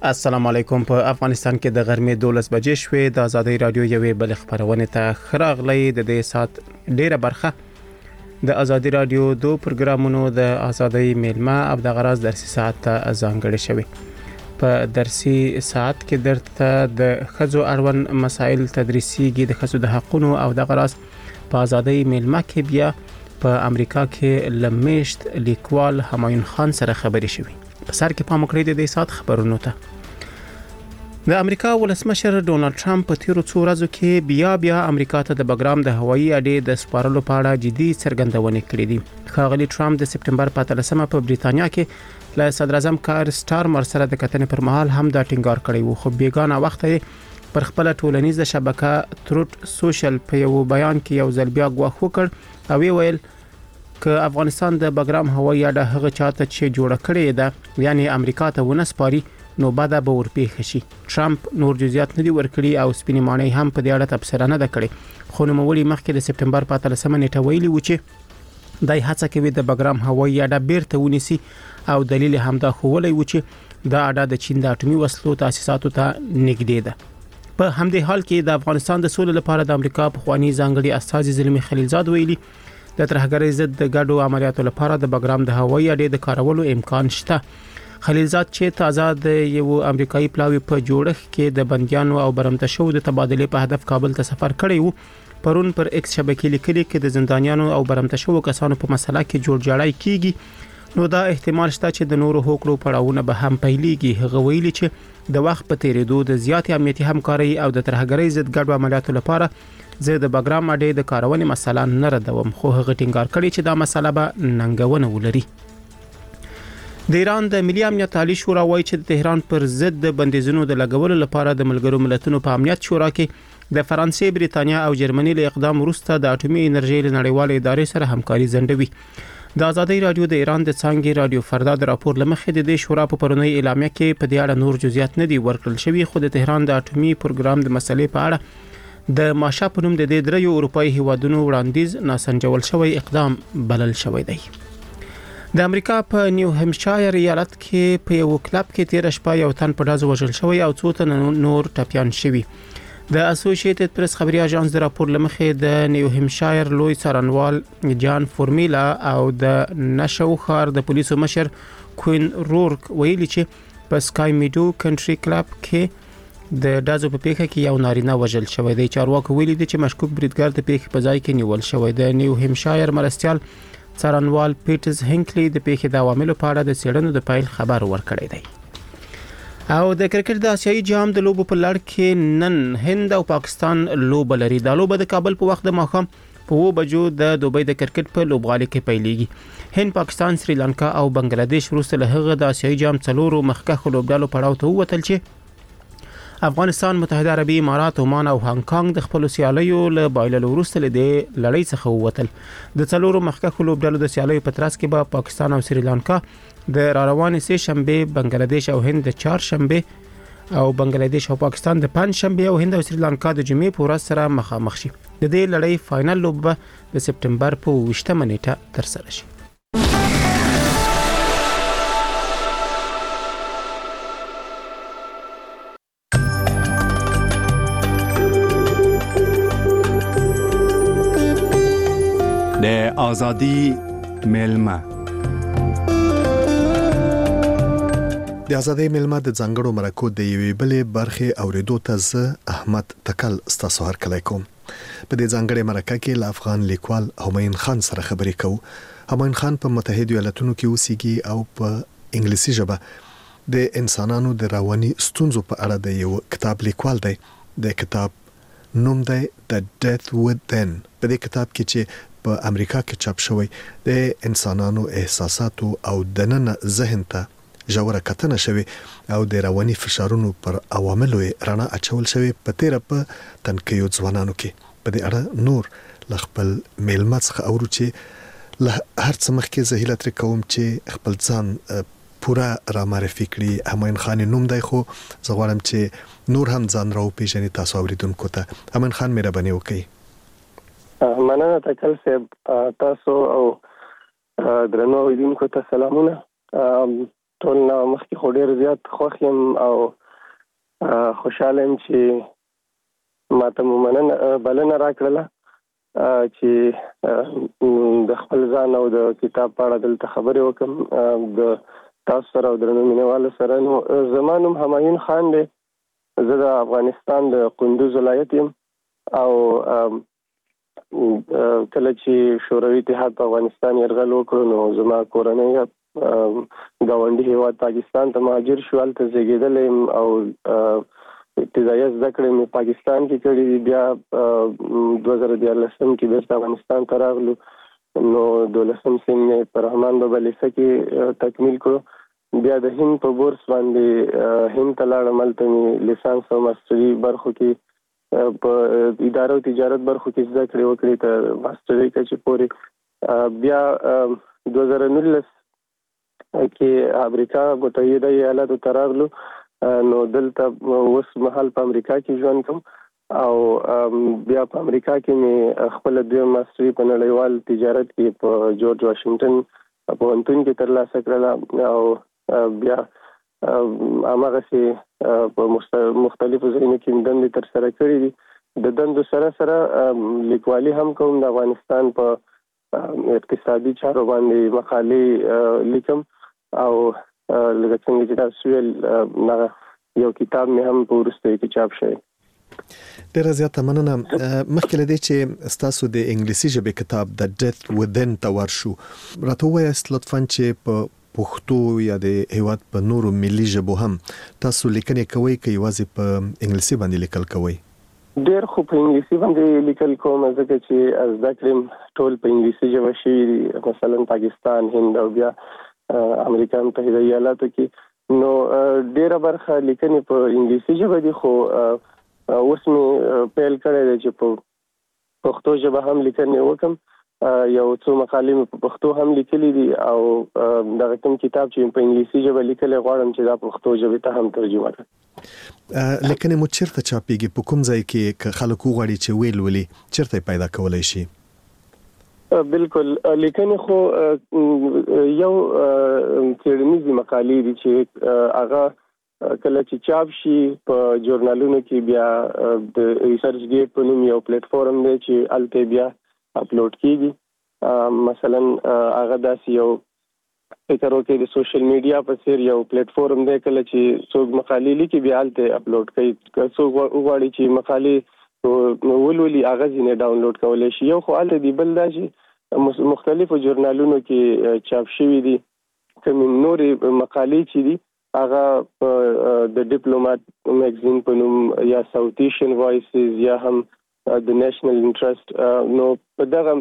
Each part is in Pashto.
السلام علیکم. په افغانستان کې د غرمې 12 بجې شوې. د آزادۍ رادیو یوې بل خبرونه ته خراغلی. د دې سات ډیره برخه د آزادۍ رادیو دو پروګرامونو د آزادۍ میلمه او د غراز درسي ساعت ته ځانګړي شوی. په درسي ساعت کې درته د خزو اړوند مسائل تدریسيږي. د خزو د حقوقو او د غراز په آزادۍ میلمه کې بیا په امریکا کې لمیشت لیکوال همایون خان سره خبري شوی. په سر کې پام وکړئ د دې سات خبرونو ته. د امریکا ولسمشر ډونالد ټرمپ په تیرو څو ورځو کې بیا امریکا ته د بګرام د هوایي اډې د سپارلو په اړه جدي څرګندونې کړې دي. ښاغلي ټرمپ د سپټمبر په 13مه په بریتانیا کې له صدر اعظم کار سټارمر سره د کتنې پر مهال هم دا ټینګار کړی وو، خو بیګانه وخت یې پر خپل ټولنیزه شبکه تروت سوشل په یو بیان کې یو ځل بیا غوښ وکړ او ویل که افغانستان د بګرام هوایي اډه هغه چاته چې جوړه کړې ده یعنی امریکا ته ونسپاري نو بعد به ورپېښ شي. ټرمپ نور جزئیات نه دی ورکړي او سپینې مانۍ هم په دې اړه تبصره نه ده کړې، خو نوموړي مخکې د سپټمبر په 13مه نیټه ویلي و چې دای هڅه کوي د بګرام هوایي اډه بیرته ونیسي او دلیل هم دا خوولای و چې دا اډه د چین د اټومي وسلو تاسیساتو ته نږدې ده. په همدې حال کې د افغانستان د سولې لپاره د امریکا په خواني ځانګړي استازي زلمی خلیلزاد ویلي د ترهګرۍ ضد د ګډو عملیاتو لپاره د بګرام د هوایي اډې د کارولو امکان شته. خلیلزاد چې تازه د یو امریکایي پلاوی په جوړښت کې د بنديانو او برمته شو د تبادلې په هدف کابل ته سفر کړی وو، پرون پر ایکس شبکې لیکلي کې د زندانیانو او برمته شو کسانو په مسله کې جوړجاړی کیږي، نو دا احتمال شته چې د نورو هوکړو پړاوونه به هم پیلېږي. هغه ویلي چې د وخت په تیریدو د زیات امنیتي همکاري او د ترهګرۍ ضد ګډو عملیاتو لپاره زه د بګرام اډې د کارونې مسله نه ردوم، خو هغه ټینګار کړی چې دا مسله به ننګونه ولري. د ایران د ملي امنیت عالی شورا وایي چې د تهران پر ضد د بندیزونو د لګولو لپاره د ملګرو ملتونو په امنیت شورا کې د فرانسې، بریتانیا او جرمني له اقدام وروسته د اټومي انرژي نړیوالې ادارې سره همکاري ځنډوي. د آزادۍ رادیو د ایران د څانګې رادیو فردا د راپور لمخې د دې شورا په پرونی اعلامیه کې په دې اړه نور جزئیات نه دي ورکړل شوی، خو د تهران د اټومي پروګرام د مسلې په اړه د ماشا په نوم د دې دریو اروپאי هیوادونو وړاندیز ناسنجول شوی اقدام بلل شوی دی. د امریکا په نیو همشایر ایالت کې په یو کلب کې 13 شپه یو تن په ډزو وژل شوی او څو تن نور ټپيان شوی. د اسوسییټډ پریس خبري اژانس د راپور لمخې د نیو همشایر لوی څارنوال جان فورمیلا او د نشو خار د پولیسو مشر کوین رورک ویلي چې په سکای میډو کنټری کلب کې د دازو په پیښه کې یو نارینه وژل شوی دی. چارواکو ویلي دي چې مشکوک بریدګر د پیښې په ځای کې نیول شوی دی. نیو همشایر مرستيال څارنوال پیټرز هینکلی د پیښې د عواملو په اړه د څېړنو د پیل خبر ورکړی دی. او د کرکټ د آسیایي جام د لوبو په لړ کې نن هند او پاکستان لوبه لري. دا لوبه د کابل په وخت د ماښام په 2 بجو د دوبۍ د کرکټ په لوبغالي کې پیلېږي. هند، پاکستان، سریلانکا او بنگلاديش وروسته له هغه د آسیایي جام څلورو مخکښو لوبډالو پړاو ته ووتل چې افغانستان، متحده عربي امارات، عمان او هانګ کانګ د خپل سیالیو له بایللو وروسته له دې لړۍ څخه ووتل. د څلورو مخکښو لوبډالو د سیالیو په ترڅ کې به پاکستان او سریلانکا د راروانې سه شنبه، بنگلاديش او هند د چهار شنبه او بنگلاديش او پاکستان د پنځ شنبه او هند او سریلانکا د جمعې په ورځ سره مخامخ شي. د دې لړۍ فائنل لوبه د سپټمبر په 20مه نیټه ترسره شي. د آزادی میلمه د آزادۍ میلمه د ځانګړو مرکو د یوې بلې برخې اوریدو ته زه احمد تکل ستاسو هرکلی کوم. په دې ځانګړې مرکه کې له افغان لیکوال همایون خان سره خبرې کوو. همایون خان په متحده ایالاتونو کې اوسېږي او په انګلیسي ژبه د انسانانو د رواني ستونزو په اړه د یو کتاب لیکوال دی. د کتاب نوم دی The Death Within. په دې کتاب کې چې په امریکا کې چاپ شوی د انسانانو احساساتو او دننه ذهن ته ژوره کتنه شوی او د رواني فشارونو پر عواملو رڼا اچول شوی. په تیر په تنکیو ځوانانو کې په دې اړه نور ل خپل میلمه څخه اورو چې له هر څه مخکې زه هیله ترې کوم چې خپل ځان پورا را معرفي کړي. همایون خان نوم دی خو زه غواړم چې نور هم ځان راو پیژني تاسو اوریدونکو ته. همایون خان مهرباني وکړئ. مننه تکل صاحب، تاسو او درنو اوریدونکو ته سلامونه. ټول مخکې خو ډیر زیات خوښ یم او خوشاله يم چې ماته مننه بلنه راکړله چې د خپل ځان او د کتاب په اړه دلته خبرې وکم د تاسو سره او درنو مینوالو سره. نو زما نوم همایون خان دی. زه د افغانستان د کندوز ولایت یم او کله چې شوروي اتحاد په افغانستان یرغل وکړ نو زما کورنۍ ګاونډي هیواد پاکستان ته مهاجر شو. هلته زیږېدلی یم او ابتدایي زده کړې مې پاکستان کې کړې دي. بیا 2014 کې بیرته افغانستان ته راغلو نو 12 سیم مې په رحمان بابا لیسه کې تکمیل کړو. بیا د هند په بورس باندې هند ته لاړم. هلته مې لیسانس او ماسټري برخو کې په اداره او تجارت برخو کې زده کړې وکړې تر ماسټري کچې پورې. بیا 2019 کې امریکا متحده ایالاتو ته راغلو نو دلته اوس مهال په امریکا کې ژوند کوم او بیا په امریکا کې مې خپل دویم ماسټري په نړیوال تجارت کې په جورج واشنگټن پوهنتون کې ترلاسه کړله او بیا هماغسې په مختلفو ځایونو کې دندې ترسره کړې دي. د دندو سره سره لیکوالي هم کوم. د افغانستان په اقتصادي چارو باندې مقالې لیکم او لکه څنګه چې تاسو ویل یو کتاب مې هم په وروستیو کې چاپ شوی. ډیره زیاته مننه. مخکې له دې چې تاسو د انګلیسي ژبې کتاب د ډیث وذن ته ورشو راته ووایاست لطفاً چې په پښتو یا د هیواد په نورو ملي ژبو هم تاسو لیکنې کوئ که یوازې په انګلیسي باندې لیکل کوئ؟ ډېر خو په انګلیسي باندې لیکل کوم ځکه چې زده کړې ټول په انګلیسي ژبه شوي دي، مثلا پاکستان، هند او بیا امریکا متحده ایالاتو کې. نو ډېره برخه لیکنې په انګلیسي ژبه دي خو اوس مې پیل کړی دی چې په پښتو ژبه هم لیکنې وکم. یو څو مقالې مې په پښتو هم لیکلي دي او دغه کوم کتاب چې په انګلیسي ژبه لیکلی غواړم چې دا پښتو ژبې ته هم ترجمه کړم. لیکنې مو چیرته چاپېږي؟ په کوم ځای کې که خلک وغواړي چې ویل ولي چیرته پیدا کولی شي؟ بالکل. لیکنې خو یو څېړنیزې مقالې دي چې هغه کله چې چاپ شي په ژورنالونو کې بیا د ریسرچ ګیټ په نوم یو پلیټ فارم دی چې هلته بیا اپلوډ کیږي. مثلا هغه داسې یو فکر وکړئ د سوشل میډیا په څیر یو پلیټ فارم دی. کله چې څوک مقالې لیکي بیا هلته اپلوډ کوي. که څوک وغواړي چې مقالې ولولي هغه ځینې ډاونلوډ کولی شي. یو خو هلته دی، بل دا چې مختلفو ژورنالونو کې چاپ شوي دي. کومې نورې مقالې چې دي هغه په د ډیپلومات میګزین په نوم یا ساوث ایشین وایسز یا هم د نیشنل انټرست، نو په دغه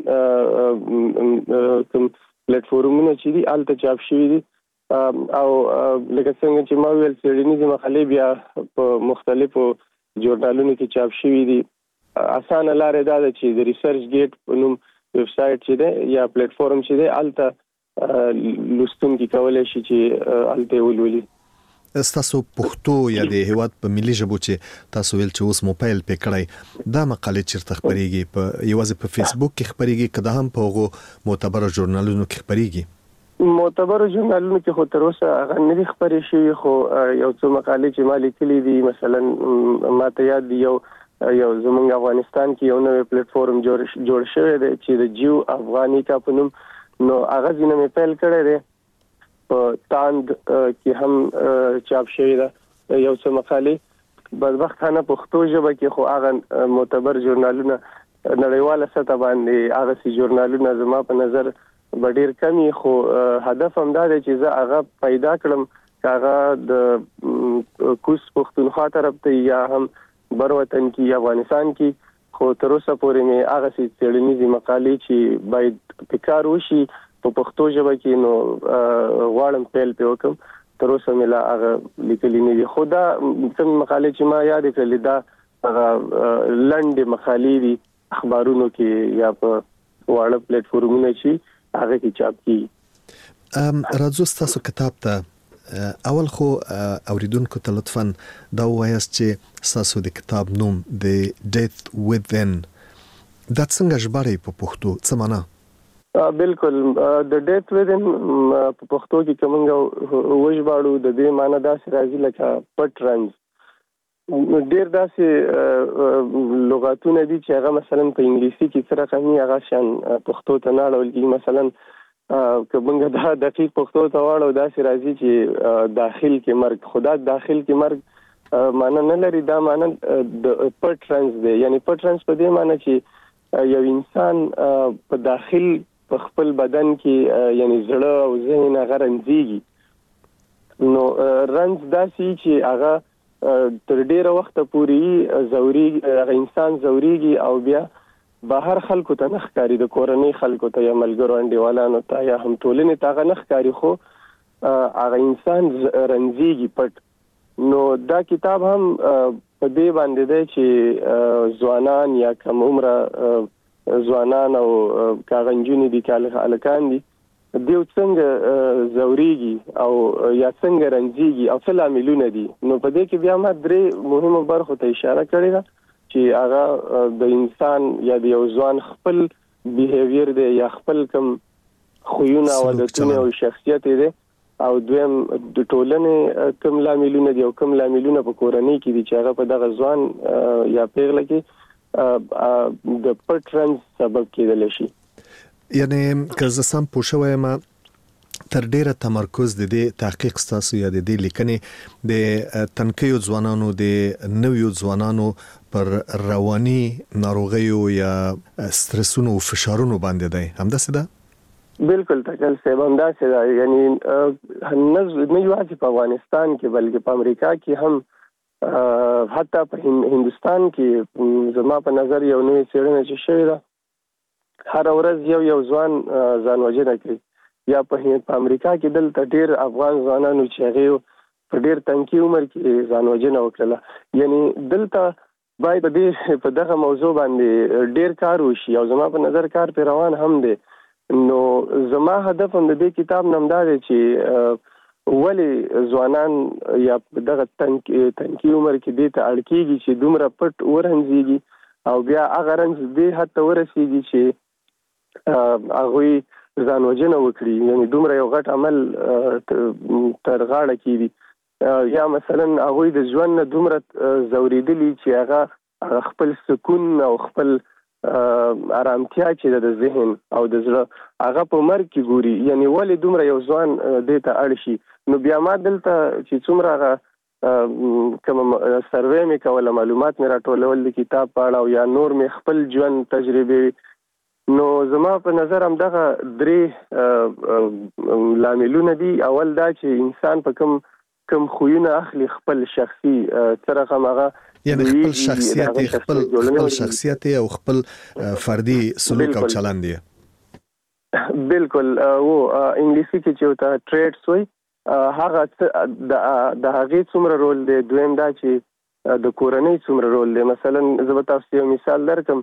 کوم پلیټ فارمونه چې دي هلته چاپ شوي دي. او لکه څنګه چې ما ویل څېړنیزې مقالې بیا په مختلفو ژورنالونو کې چاپ شوي دي. اسانه لارې دا ده چې د ریسرچ ګیټ په نوم ویب سایټ چې دی یا پلیټ فارم چې دی هلته لوستونکي کولی شي چې هلته ولولي. ستاسو پښتو یا د هیواد په ملي ژبو چې تاسو ویل چې اوس مو پیل پې کړی، دا مقالې چیرته خپریږي؟ په یوازې په فیسبوک کې خپریږي که دا هم په هغو معتبرو ژورنالونو کې خپریږي؟ معتبرو ژورنالونو کې خو تر اوسه هغه نه دي خپرې شوي، خو یو څو مقالې چې ما لیکلي دي، مثلا ماته یاد دي یو زمونږ افغانستان کې یو نوی پلیټ فارم جوړ شوی دی چې د جیو افغانیکا په نوم، نو هغه ځینې مې پیل کړی دی. په تاند کې هم چاپ شوی ده یو څه مقالې. بدبختانه پښتو ژبه کې خو هغه معتبر ژورنالونه نړیواله سطح باندې هغه سي ژورنالونه زما په نظر به ډېر کم وي، خو هدف هم دا دی چې زه هغه پیدا کړم چې هغه د کوز پښتونخوا طرف ته یا هم بر وطن کې افغانستان کې. خو تر اوسه پورې مې هغه سي څېړنیزې مقالې چې باید پکار وشي په پښتو ژبه کې، نو غواړم پیل پې وکړم. تر اوسه مې لا هغه لیکلي نه دي. خو دا کوم مقالې چې ما یادې کړلې دا هغه لنډې مقالې دي اخبارونو کې یا په واړه پلیټ فارمونو چې هغه کې چاپ کیږي. راځو ستاسو کتاب ته. اول خو اوریدونکو ته لطفاً دا ووایاست چې ستاسو د کتاب نوم د ډیث وذن دا څنګه ژباړئ په پښتو؟ څه معنا؟ بالکل. د ډیث وذن په پښتو کې کومنګ وژباړو د دې معنی داسې راځي لکه پټ رنځ. ډیر داسې لغاتونه دي چې هغه مثلا په انګلیسي کې سره کمی هغه شان پښتو ته نه اړول کیږي. مثلا که موږ دا دقیق پښتو ته واړو داسې راځي چې داخل کې مرګ، خدا داخل کې مرګ معنی نه لري. دا معنی د پټ رنز دی، یعنی پټ رنز په دې معنی چې یو انسان په داخل په خپل بدن کې یعنی زړه او ذهن هغه رنځيږي. نو رنز داسې چې هغه تر ډیره وخت پورې هغه انسان زوريږي او بیا بهر خلکو ته نه ښکاري، د کورنۍ خلکو ته یا ملګرو انډیوالانو ته یا هم ټولنې ته هغه نه ښکاري، خو هغه انسان رنځيږي پټ. نو دا کتاب هم په دې باندې دی چې ځوانان یا کم عمره ځوانان او کاغنجونی دي هلکان دي دیو څنګه زوريږي او یا څنګه رنځيږي او څه لاملونه دي. نو په دې کې بیا ما درې مهمه برخو ته اشاره کړې ده چې هغه د انسان یا د یو ځوان خپل بیهیویر دی یا خپل کم خویونه او عادتونه او شخصیت دی، او دویم د ټولنې کم لاملونه دي او کم لاملونه په کورنۍ کې دي چې هغه په دغه ځوان یا پیغله کې د پټ رنځ سبب کېدلی شي. یعنی که زه سم پوه شوم تر ډیره تمرکز د دې تحقیق ستاسو یا د دې لیکنې د تنکیو ځوانانو د نویو ځوانانو پر رواني ناروغیو یا سترسونو او فشارونو باندې دی، همداسې ده؟ بالکل تکل صاحب همداسې ده. یعنی نه یوازې په افغانستان کې بلکې په امریکا کې هم حتی په هندوستان کې زما په نظر یو نوې څېړنه چې شوې ده هر ورځ یو ځوان ځان وژنه کوي. یا په امریکا کې دلته ډیر افغان ځوانانو چې هغه په ډیر تنکي عمر کې ځان وژنه وکړه. یعنی دلته باید په دغه موضوع باندې ډیر کار وشي او زما په نظر کار په روان هم دی. نو زما هدف هم د دې کتاب نوم دا دی چې ولی ځوانان یا دغه تنکي عمر کې دې ته اړ کېږي چې دومره پټ ورنځيږي او بیا هغه رنځ دې حد ته ورسېږي چې هغوی ځان وژنه وکړي، یعنی دومره یو غټ عمل تر غاړه کېږي. یا مثلا هغوی د ژوند نه دومره زورېدلي چې هغه خپل سکون او خپل آرامتیا چې د ذهن او د زړه هغه په مرګ کې ګوري. یعنی ولې دومره یو ځوان دې ته اړ شي. نو بیا ما دلته چې څومره هغه کوم سروې مې کوله، معلومات مې راټولول د کتاب په اړه او یا نور مې خپل ژوند تجربې، نو زما په نظر هم دغه درې لاملونه دي. اول دا چې انسان په کم خویونه اخلي، خپل شخصي څرخه هغه یعنی خپل شخصیت او خپل فردي سلوک او چلند دی. بالکل او انګلیسي کې چې وتا ټریټس وي هغه د هغه څومره رول دی. دویم دا چې د کورنۍ څومره رول دی. مثلا زه به تاسو یو مثال درکم،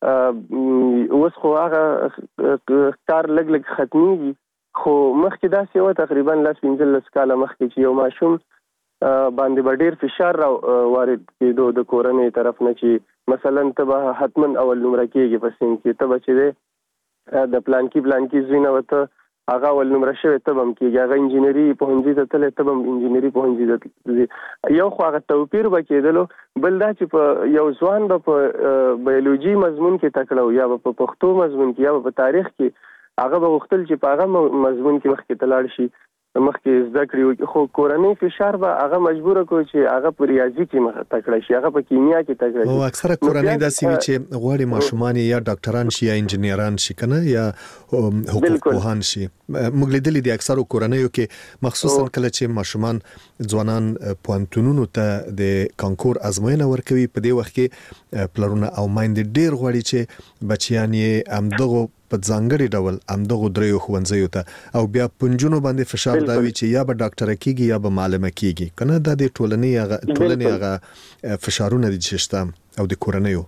اوس خو هغه کار لګ ختميږي، خو مخکې داسې و تقریبا 15 کاله مخکې چې یو ماشوم باندې به ډیر فشار وارد کېدو د کورنۍ طرف نه، چې مثلا ته به حتما اول نمره کېږي په سین کې، ته به چې د پلانکی زوینه وته هغه اول نمره شوی ته هم کېږي، هغه انجینری پوهنځي ته تللی ته هم انجینری پوهنځي ته. یو خو هغه توپیر به کېدلو، بل دا چې په یو ځوان به په بیولوژي مضمون کې تکړه یا په پښتو مضمون کې یا په تاریخ کې هغه به غوښتل چې په هغه مضمون کې مخکې ته لاړ شي، مخکې زده کړي. خو کورنۍ فشار به هغه مجبوره کړي چې هغه په ریاضي کې تکړه شي، هغه په کیمیا کې تکړه شي. او اکثره کورنۍ داسې وي چې غواړي ماشومان یا ډاکټران شي یا انجینران شي کنه یا حقوق پوهان شي. موږ لیدلې دي اکثره کورنیو کې مخصوصا کله چې ماشومان ځوانان پوهنتونونو ته د کانکور ازموینه ورکوي، په دې وخت کې پلرونه او مایندې ډیر غواړي چې بچیان یې همدغه په ځانګړي ډول همدغه دریو ښوونځیو ته او بیا پنځونو باندې فشار دا وي چې یا به ډاکټر کېږي یا به معلمه کېږي کنه. دا د ټولنې هغه فشارونه دي چې شته او د کورنیو.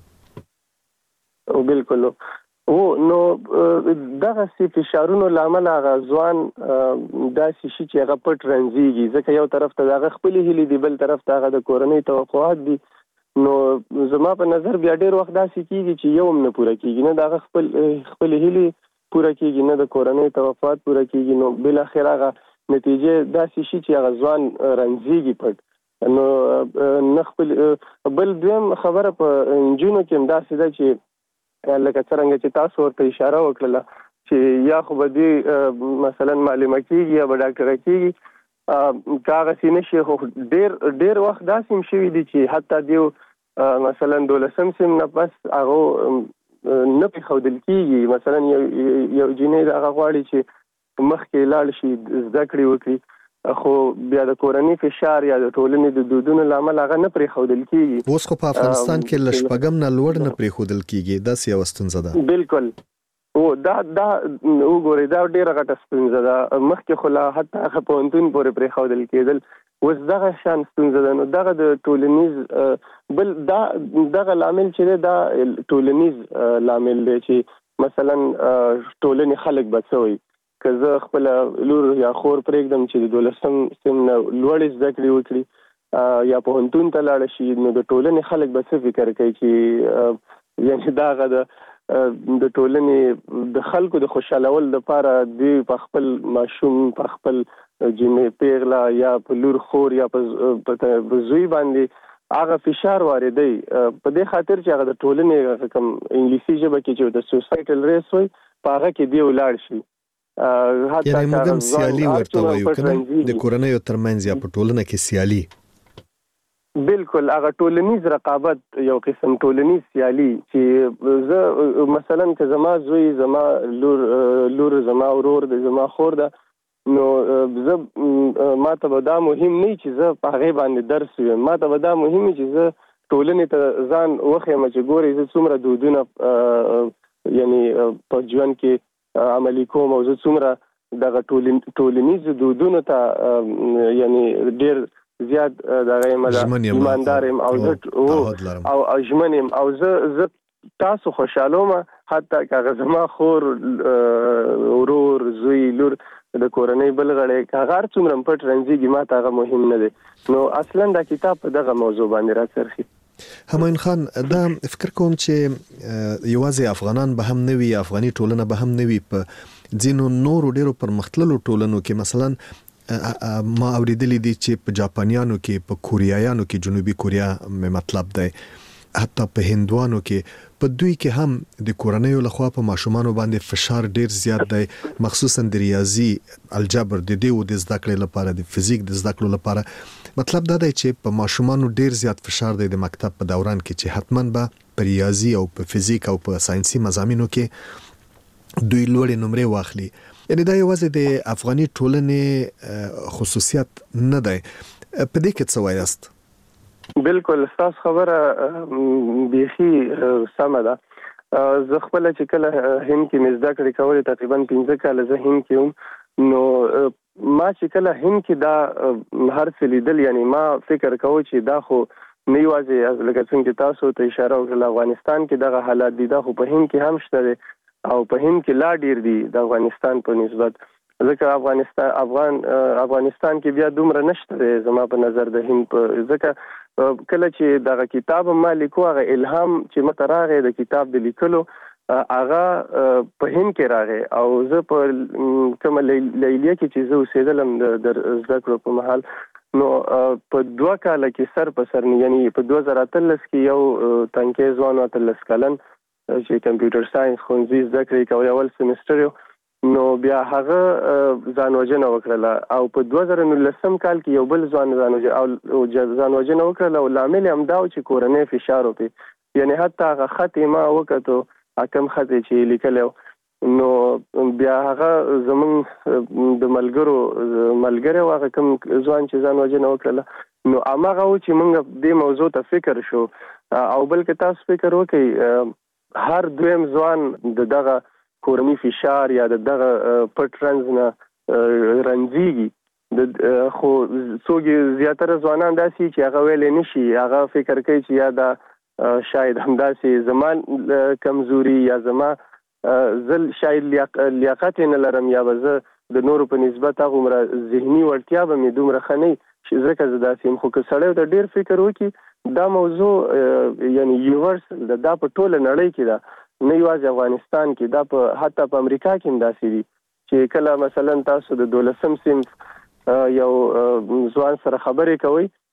او بالکل نو دغه سي فشارونو لامل هغه ځوان داسې شي چې هغه پټ رنځيږي، ځکه یو طرف ته هغه خپل هیلې دي، بل طرف ته هغه د کورنۍ توقعات دي. نو زما په نظر بیا ډیر وخت داسې کیږي چې یو هم نه پوره کیږي، نه دغه خپل هیلې پوره کیږي، نه د کورنۍ توقعات پوره کیږي. نو بل اخر هغه نتیجه داسې شي چې هغه ځوان رنځيږي پټ. نو نخپل بل دویم خبره په انجونو کې دا سده چې لکه څنګه چې تاسو ورته اشاره وکړه چې یا خو به دی مثلا معلومه کیږي یا به ډاکټر کیږي کاغه سینې شي خو ډیر وخت داسې شوی دی چې حتی دیو مثلا 12 سم نه پس هغه نه په خودل کیږي مثلا یو جنې هغه غواړي چې مخکې لاړ شي زده کړې وکړي خو بیا د کورنۍ فشار یا د ټولنې د دودونو لامل هغه نه پرې خودل کیږي. اوس خو په افغانستان کې لشپګم نه لوړ نه پرې خودل کیږي دا سیاو ستونزه ده. بالکل او دا وګورئ دا ډیره غټه ستونزه ده. مخکې خو لا حتی هغه پوهنتون پورې پرې خودل کېدل اوس دغه شان ستونزه ده. نو دغه د ټولنیز بل دغه لامل چې دا ټولنیز لامل دی چې مثلا ټولنې خلک بچوي که زه خپل لور یا خور پرېږدم چې د 12 سم نه لوړې زده کړې وکړي یا پوهنتون ته لاړ شي نو د ټولنې خلک به څه فکر کوي چې یعنی دغه د ټولنې د خلکو د خوشالول لپاره دی په خپل ماشوم په خپل جنې پیغلا یا په لور خور یا په زوی باندې هغه فشار واردوي په دې خاطر چې هغه د ټولنې کوم انګلیسي ژبه کې چې د سوسایټل ریس وي په هغه کې دی ولاړ شي. یعنی موږ هم سیالي ورته وایو کنه د کورنۍ ترمنځ یا په ټولنه کې سیالي. بالکل هغه ټولنیز رقابت یو قسم ټولنیز سیالي چې زه مثلا که زما زوی زما لور زما ورور د زما خور ده نو زه ما ته دا مهم نه چې زه په هغه باندې درس ویم ما ته دا مهم چې زه ټولنې ته ځان وخیم چې ګوري زه څومره دودونه یعنی په ژوند کې عملی کوم او زه څومره دغه ټولنیز دودونو ته یعنی ډیر زیات دغه ایماندار یم او زه او ژمن یم او زه تاسو خوشالوم حتی که زما خور ورور زوی لور د کورنۍ بل غړی هغه څومره پټ رنځيږي ما ته هغه مهم نه دی. نو اصلا دا کتاب په دغه موضوع باندې راڅرخي. همایون خان دا فکر کوم چې یوازې افغانان به هم نوي افغاني ټولنه به هم نوي په ځینو نورو ډیرو پرمختللو ټولنو کې مثلا ما اوریدلی دي چې په جاپانیانو کې په کوریایانو کې جنوبي کوریا مطلب دی حتی په هندوانو کې په دوی کې هم د کورنیو لخوا په ماشومانو باندې فشار ډیر زیات دی مخصوصا د ریاضي الجبر د دیو د زده کړې لپاره د فزیک د زده کړو لپاره مطلب دا دی چې په ماشومانو ډیر زیات فشار دی د مکتب په دوران کې چې حتما به په ریاضي او په فزیک او په ساينسي مضامینو کې دوی لوړې نمرې واخلي. یعنی دا یوازې د افغاني ټولنې خصوصیت نه دی. په دې کې څه وایاست؟ بالکل تاسو خبره بیخي سمه ده. زه خپل چې کله هند کې مزدا کړی کولې تقریبا 15 کال زه هند کې وم نو ما چې کله هند کې دا هر څه لیدل یعنی ما فکر کوم چې دا خو نه یوازې لکه څنګه تاسو ته اشاره وکړه افغانستان کې دغه حالات دي دا خو په هند کې هم شته او په هند کې لا ډیر دي د افغانستان په نسبت ځکه افغانستان کې بیا دومره نشته زما په نظر د هند په ځکه کله چې دغه کتاب ما لیکو هغه الهام چې مته راغی د کتاب د لیکلو هغه په هند کې راغی او زه په کوم لیلیه کې چې زه اوسېدلم د زده کړو په مهال نو په 2 کال کې سر په سر یعنی په 2013 کې یو تنکي ځوان اتلس کلن چې کمپیوټر ساينس خونځي زده کړې کوي اول سمستر نو بیا هغه ځانوژنه وکړه او په 2019 کال کې یو بل ځانوژنه وکړه او لامل هم دا چې کورنۍ فشار وکړي یعنی حتی هغه خط ما وکړو حکم خط چې لیکلو نو بیا هغه زمون د ملګرو هغه کوم ځوان چې ځانوژنه وکړه نو هغه چې موږ دې موضوع ته فکر شو او بلکې تاسو فکر وکړئ هر دویم ځوان دغه کورنی فشار یا دغه پټ رنځ نه رنځيږي خو څوګي زیاتره ځوانان داسي چې هغه ویلې نشي هغه فکر کوي چې یا دا شاید همداسي زمان کمزوري یا زما زل شاید لیاقت نه لرم یا زه د نورو په نسبت هغه عمر ذهني ورتیا به مې دومره خنۍ چې ځکه زداسي خو که سړی ته ډیر فکر وکړي دا موضوع یعنی یونیورسل دا په ټوله نړۍ کې دا نه یوازې افغانستان کې دا په حتی په امریکا کې هم داسې دي چې کله مثلا تاسو د 12 سم یو ځوان سره خبرې کوي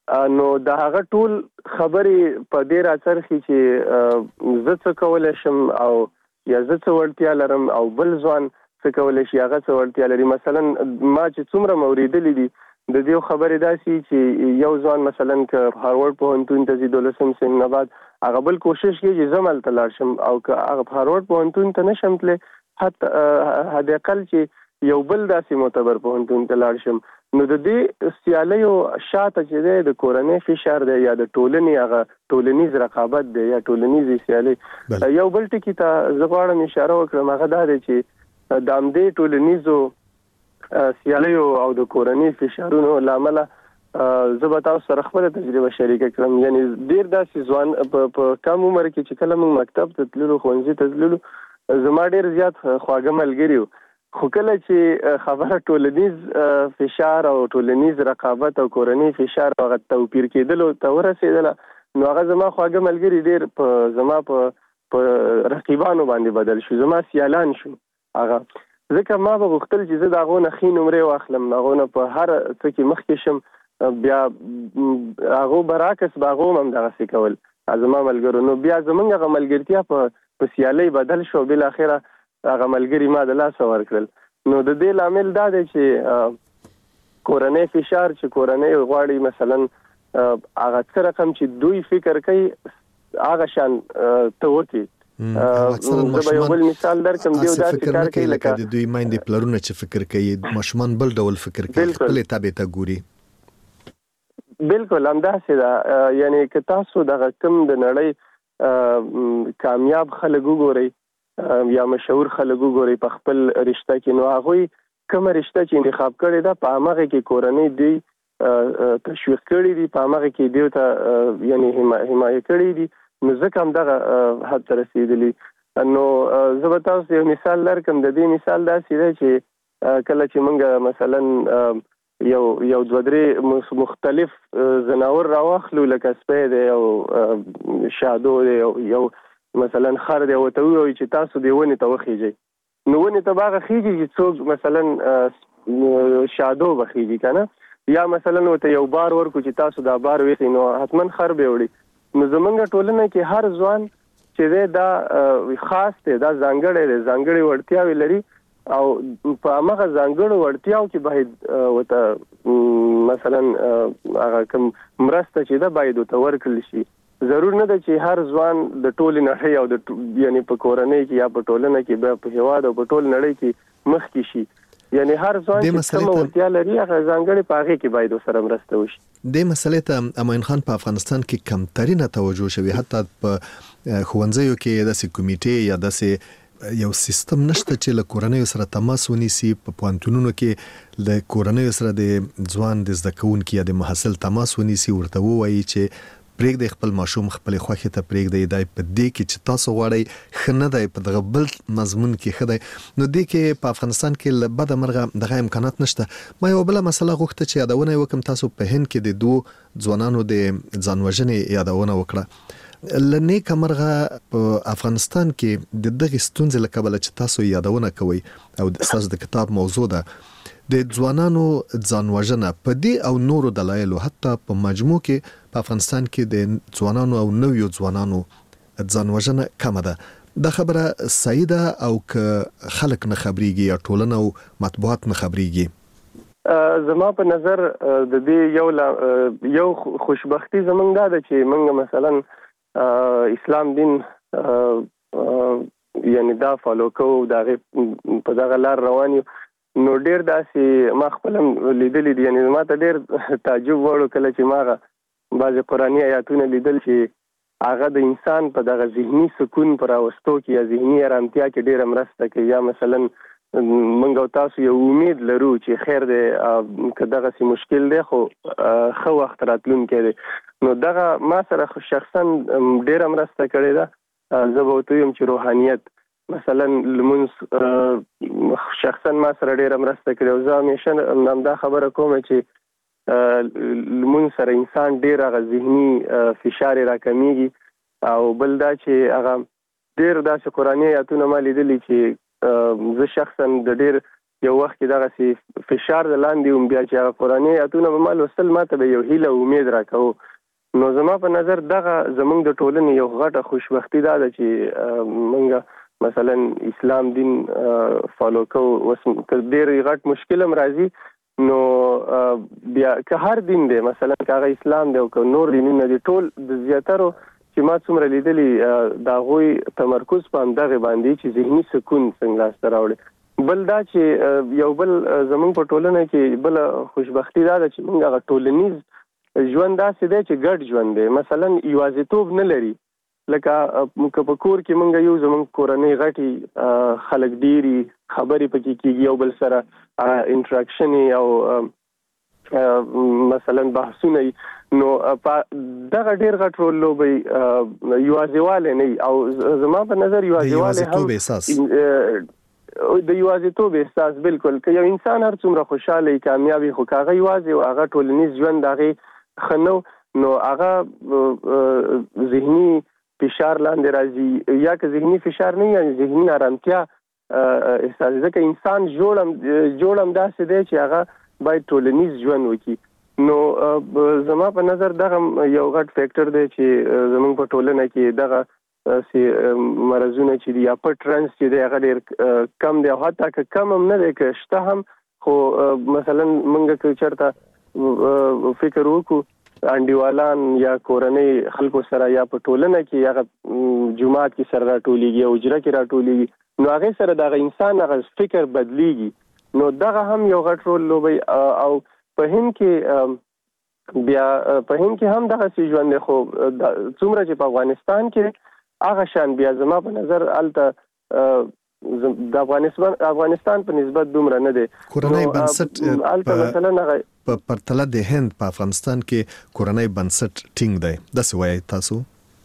نو د هغه ټول خبرې په دې راڅرخي چې زه څه کولای شم او یا زه څه وړتیا لرم او بل ځوان څه کولای شي هغه څه وړتیا لري. مثلا ما چې څومره موریدلې دي د دې خبرې داسي چې یو ځوان مثلا ک هاروارد پوهنتون ته ځي 12 سنین نه بعد هغه بل کوشش کوي چې زمل تلار شم او ک هغه هاروارد پوهنتون ته نشم تله حتی هدا اقل چې یو بل داسې معتبر پوهنتون ته لاړ شم. نو د دې سیالیو شاته چې د کورنۍ فشار دی یا د ټولنې هغه ټولنیز رقابت دی یا ټولنیز سیالي. یو بل ټکی ته زه غواړم اشاره وکړم هغه دا دی چې د همدې ټولنیزو سیالیو او د کورنۍ فشارونو لامل زه به تاسو سره خپل تجربه شریکه کړم. یعنی ډیر داسې ځوان په کم عمر کې چې کله موږ مکتب ته تللو ښوونځي ته تللو زما ډیر زیات خواږه ملګري وو، خو کله چې خبره ټولنیز فشار او ټولنیز رقابت او کورنۍ فشار هغه توپیر کېدلو ته ورسېدله نو هغه زما خواږه ملګري ډیر زما په رقیبانو باندې بدل شو، زما سیالان شو. هغه ځکه ما به غوښتل چې زه د هغو نه ښې نمرې واخلم، د هغو نه په هر څه کې مخکې شم، بیا هغو برعکس به هغو هم دغسې کول زما ملګرو. نو بیا زموږ هغه ملګرتیا په سیالۍ بدل شو، بالاخره هغه ملګري ما د لاسه ورکړل. نو د دې لامل دا دی چې کورنۍ فشار چې کورنۍ غواړي مثلا هغه څه رقم چې دوی فکر کوي هغه شان ته وکړي. زه به یو بل مثال درکړم، دیو داسې کار کوي لکه د دوی مایندې پلرونه چې فکر کوي ماشومان بل ډول فکر کوي، خپلې تابع ته ګوري. بالکل همداسې ده. یعنی که تاسو دغه کوم د نړۍ کامیاب خلک وګورئ یا مشهور خلک وګورئ په خپل رشته کې، نو هغوی کومه رشته چې انتخاب کړې ده په همغه کې کورنۍ دوی تشویق کړي دي، په همغه کې دوی ته یعنی حمایه کړي دي، نو ځکه همدغه حد ته رسېدلي. نو زه به تاسو یو مثال درکړم. د دې مثال داسې دی چې کله چې موږ مثلا یو دوه درې مختلف ځناور راواخلو لکه سپی دی او شادو دی یو مثلا خر دی، ورته ووایو چې تاسو دې ونې ته وخیږئ، نو ونې ته به هغه خیږي چې څوک مثلا شادو به خیږي که نه، یا مثلا ورته یو بار ورکړو چې تاسو دا بار ویخئ نو حتما خر به وړي. نو زمونږ ټولنه کې هر ځوان چې دی دا خاص دی، دا ځانګړی دی، ځانګړې وړتیاوې لري او په همغه ځانګړو وړتیاو کې باید ورته مثلا هغه کوم مرسته چې ده باید ورته ورکړل شي. ضرور نه ده چې هر ځوان د ټولې نړۍ او د یعنی په کورنۍ کې یا په ټولنه کې بیا په هېواد او په ټول نړۍ کې مخکې شي. یعنی هر ځوان چې کومه وړتیا لري هغه ځانګړې په هغې کې باید ورسره مرسته وشي. دې مسلې ته امین خان په افغانستان کې کمترینه توجه شوي، حتی په ښوونځیو کې داسې کمیټې یا داسې یو سیستم نشته چې له کورنۍ سره تماس ونیسي. په پوهنتونونو کې له کورنۍ سره د ځوان د زده کوونکي یا د محصل تماس ونیسي، ورته ووایي چې پرېږدئ خپل ماشوم خپلې خوښې ته پرېږدئ، دی په دې کې چې تاسو غواړئ ښه نه دی، په دغه بل مضمون کې ښه دی. نو دې کې په افغانستان کې له بده مرغه دغه امکانات نشته. ما یو بله مسله غوښته چې یادونه یې وکړم. تاسو په هند کې د دوو ځوانانو د ځان وژنې یادونه وکړه. له نیکه مرغه په افغانستان کې د دغې ستونزې له کبله چې تاسو یادونه کوئ او ستاسو د کتاب موضوع ده، د ځوانانو ځان وژنه په دې او نورو دلایلو حتی په مجموع کې په افغانستان کې د ځوانانو او نویو ځوانانو ځان وژنه کمه ده. دا خبره صحیح ده او که خلک نه خبرېږي یا ټولنه او مطبوعات نه خبرېږي؟ زما په نظر د دې یو خوشبختی زمونږ دا ده چې موږ مثلا اسلام دین یعنی دا فالو کوو، په دغه لار روان یو. نو ډیر داسې ما خپل لیدلی دي، یعنی ما ته ډیر تعجب وړو کله چې ما هغه بعضې قرآني آیاتونه لیدل چې هغه د انسان په دغه ذهني سکون پر راوستو کې یا ذهني ارامتیا کې ډیره مرسته کوي. یا مثلا موږ او تاسو یو امید لرو چې خیر دی که دغسې مشکل دی خو ښه وخت راتلونکی دی، نو دغه ما سره شخصا ډیره مرسته کړې ده. زه به ورته ویم چې روحانیت مثلا لمونځ شخصا ما سره ډیره مرسته کړې او زه همیشه همدا خبره کوم چې لمونځ سره انسان ډیر هغه ذهني فشار یې راکمیږي. او بل دا چې هغه ډیر داسې قرآني آیاتونه ما لیدلي چې زه شخصا د ډیر یو وخت کې دغه سي فشار لاندې بیا چې هغه قرآني آیاتونه به مال وصل ماته به یو هیله او امید راکاو. نو زما په نظر دغه زمونږ د ټولنې یو غټه خوشبختی ده چې مونږ مثلا اسلام دین فالو کوو. اوس ډېر غټ مشکل هم راځي نو بیا که هر دین دی مثلا که هغه اسلام دی او که نور دینونه دي ټول د زیاترو چې ما څومره لیدلي د هغوی تمرکز په همدغې باندې چې ذهني سکون څنګه لاسته راوړي. بل دا چې یو بل زمونږ په ټولنه کې بل خوشبختی دا ده چې مونږ هغه ټولنیز ژوند داسې دی چې ګډ ژوند دی. مثلا یوازیتوب نه لري. لکه که په کور کې مونږ یو زمونږ کورنۍ غټي خلک ډېري خبرې پکې کېږي یو بل سره انټراکشن او مثلا بحثونه نو دغه ډېر غټ رول لوبي یوازیواله نه او زما په نظر یوازیواله هم د یوازیتوب احساس بالکل که یو انسان هر څومره خوشاله کامیابی خو کاغه یوازې او هغه ټولنیز ژوند هغه خنو نو هغه ذهني فشار لاندې راځي یا که ذهني فشار نه یا ذهني آرامتیا احساس ځکه انسان جوړم داسې دی چې هغه باید ټولنیز ژوند وکړي. نو زما په نظر دغه یو غټ فیکټر دی چې زموږ په ټولنه کې دغه سي مرزونه چې دی یا پټ رنس چې دی هغه ډېر کم دی او حتی که کم هم نه دی که شته هم خو مثلا موږ که چېرته فکر وکړو انډیوالان یا کورنۍ خلکو سره یا په ټولنه کې هغه جماعت کې سره راټولېږي او اجره کې راټولېږي نو هغې سره دغه انسان هغه فکر بدلیږي. نو دغه هم یو غټ رول لوبوي او په هند کې بیا په هند کې هم دغه سي ژوند دی خو څومره چې په افغانستان کې هغه شان بیا زما په نظر هلته د افغانستان په نسبت دومره نه دی. کورنۍ بنسټ په پرتله د هند په افغانستان کې کورنۍ بنسټ ټینګ دی داسې وایي تاسو؟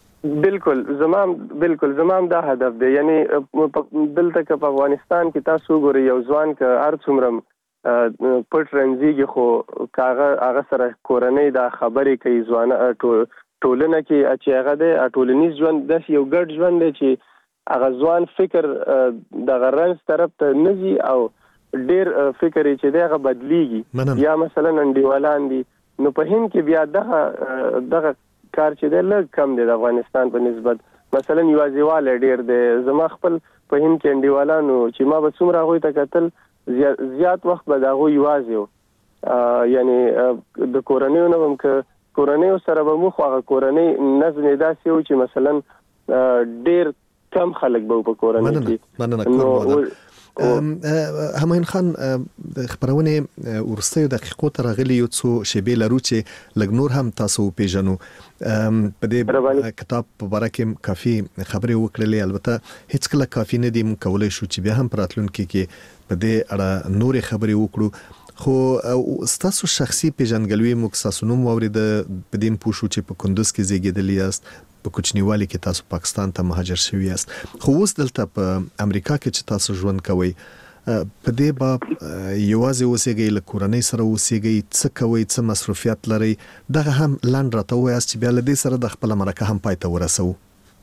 بالکل زما دا هدف دی. یعنی دلته که په افغانستان کې تاسو وګورئ یو ځوان که هر څومره پټ رنځېږي خو هغه سره کورنۍ دا خبرې کوي ځوانه ټولنه کې چې هغه دی ټولنیز ژوند داسې یو ګډ ژوند دی چې هغه ځوان فکر دغه رنځ طرف ته نه ځي او ډېر فکر یې چې دی هغه بدلیږي یا مثلا انډیوالان دي. نو په هند کې بیا دغه کار چې دی لږ کم دی د افغانستان په نسبت. مثلا یوازیواله ډېر دی. زما خپل په هند کې انډیوالانو چې ما به څومره هغوی ته کتل زیات وخت به د هغوی یوازې و. یعنی د کورنیو نه هم که کورنیو سره به مو خو هغه کورنۍ نظم یې داسې و چې مثلا ډېر کم خلک به په کورنۍ کې. همایون خان د خبرونې ورستیو دقیقو ته راغلي یو څو شیبې لرو چې لږ نور هم تاسو وپېژنو. په دې کتاب په باره کې کافي خبرې وکړلې البته هیڅ کله کافي نه دي موږ کولی شو چې بیا هم په راتلونکي کې په دې اړه نورې خبرې وکړو. خو ستاسو شخصي پیژندګلوي موږ ستاسو نوم واورېده په دې پوه شو چې په کندوز کې زیږېدلي یاست په کوچنیوالي کې تاسو پاکستان ته مهاجر شوي یاست خو اوس دلته په امریکا کې چې تاسو ژوند کوئ په دې باب یوازې اوسېږئ له کورنۍ سره اوسېږئ څه کوئ څه مصروفیات لرئ دغه هم لنډ راته ووایاست چې بیا له دې سره د خپله مرکه هم پای ته ورسوو.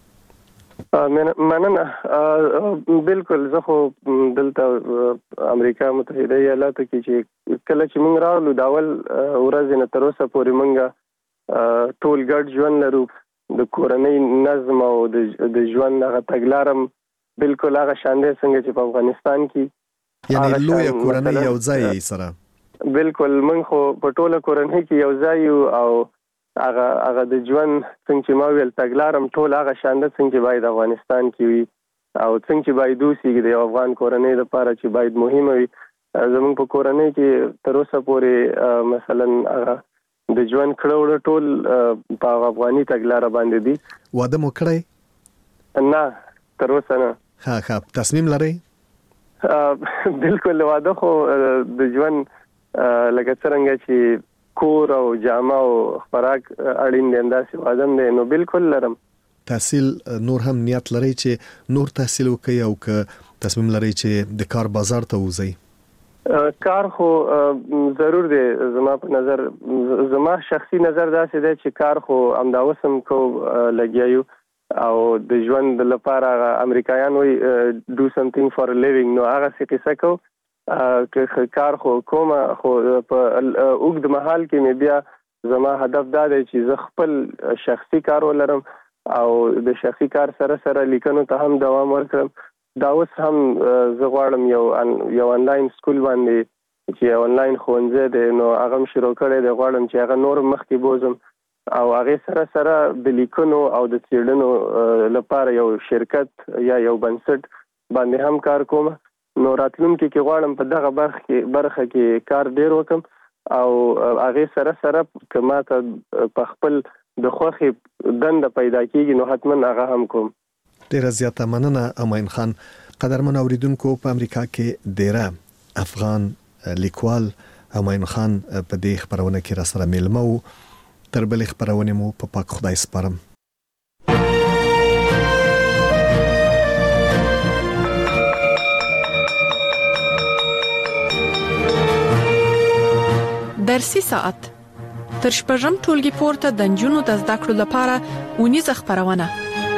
مننه. بالکل زه خو دلته امریکا متحده ایالاتو کې چې کله چې موږ راغلو د اول ورځې نه تر اوسه پورې موږ ټول ګډ ژوند لرو. د کورنۍ نظم او د ژوند هغه تګلارم بالکل هغه شان دی څنګه چې په افغانستان کې یعنی لویه کورنۍ یو ځای سره. بالکل موږ خو په ټوله کورنۍ کې یو ځای یو او هغه د ژوند څنګه چې ما ویل تګلارم ټول هغه شان ده څنګه چې باید افغانستان کې وي او څنګه چې باید اوسېږي د افغان کورنۍ لپاره چې باید مهمه وي. زموږ په کورنۍ کې تر اوسه پورې مثلا هغه د ژوند کړه ټول په افغاني تګلاره باندې دي. واده مو کړی؟ نه تر اوسه نه. ها تصمیم لرئ؟ بالکل واده خو د ژوند لکه څرنګه چې کور او جامه او خوراک اړین دي انداسې واده دی نو بالکل لرم. تحصیل نور هم نیت لرئ چې نور تحصیل وکړئ او که تصمیم لرئ چې د کار بازار ته وځئ؟ کار خو ضرور دی. زما په نظر زما شخصي نظر داسې دی چې کار خو همدا اوس هم کو لګیا یو او د ژوند لپاره امریکایان وایي do something for a living نو هغه څه قصه کو کار خو کوم خو په اوږد مهال کې مې بیا زما هدف دا دی چې زه خپل شخصي کار ولرم او د شخصي کار سره لیکنو ته هم دوام ورکړم. دا اوس هم زه غواړم یو انلاین سکول باندې چې انلاین ښوونځی دی نو هغه هم شروع کړی دی. غواړم چې هغه نور مخکې بوزم او هغې سره د لیکنو او د څېړنو لپاره یو شرکت یا یو بنسټ باندې هم کار کوم. نو راتلونکي کې غواړم په دغه برخه کې کار ډیر وکم او هغې سره که ماته په خپل د خوښې دنده پیدا کېږي نو حتما هغه هم کوم. ډیره زیاته مننه امین خان. قدرمن اوریدونکو، په امریکا کې ډیره افغان لیکوال امین خان په دې خبرونه کې را سره ملمه وو. تر بلې خبرونه مو په پاک خدای سپارم. درسي ساعت تر شپږم ټولګي پورته د نجونو د زده کړو لپاره اونیزه خبرونه.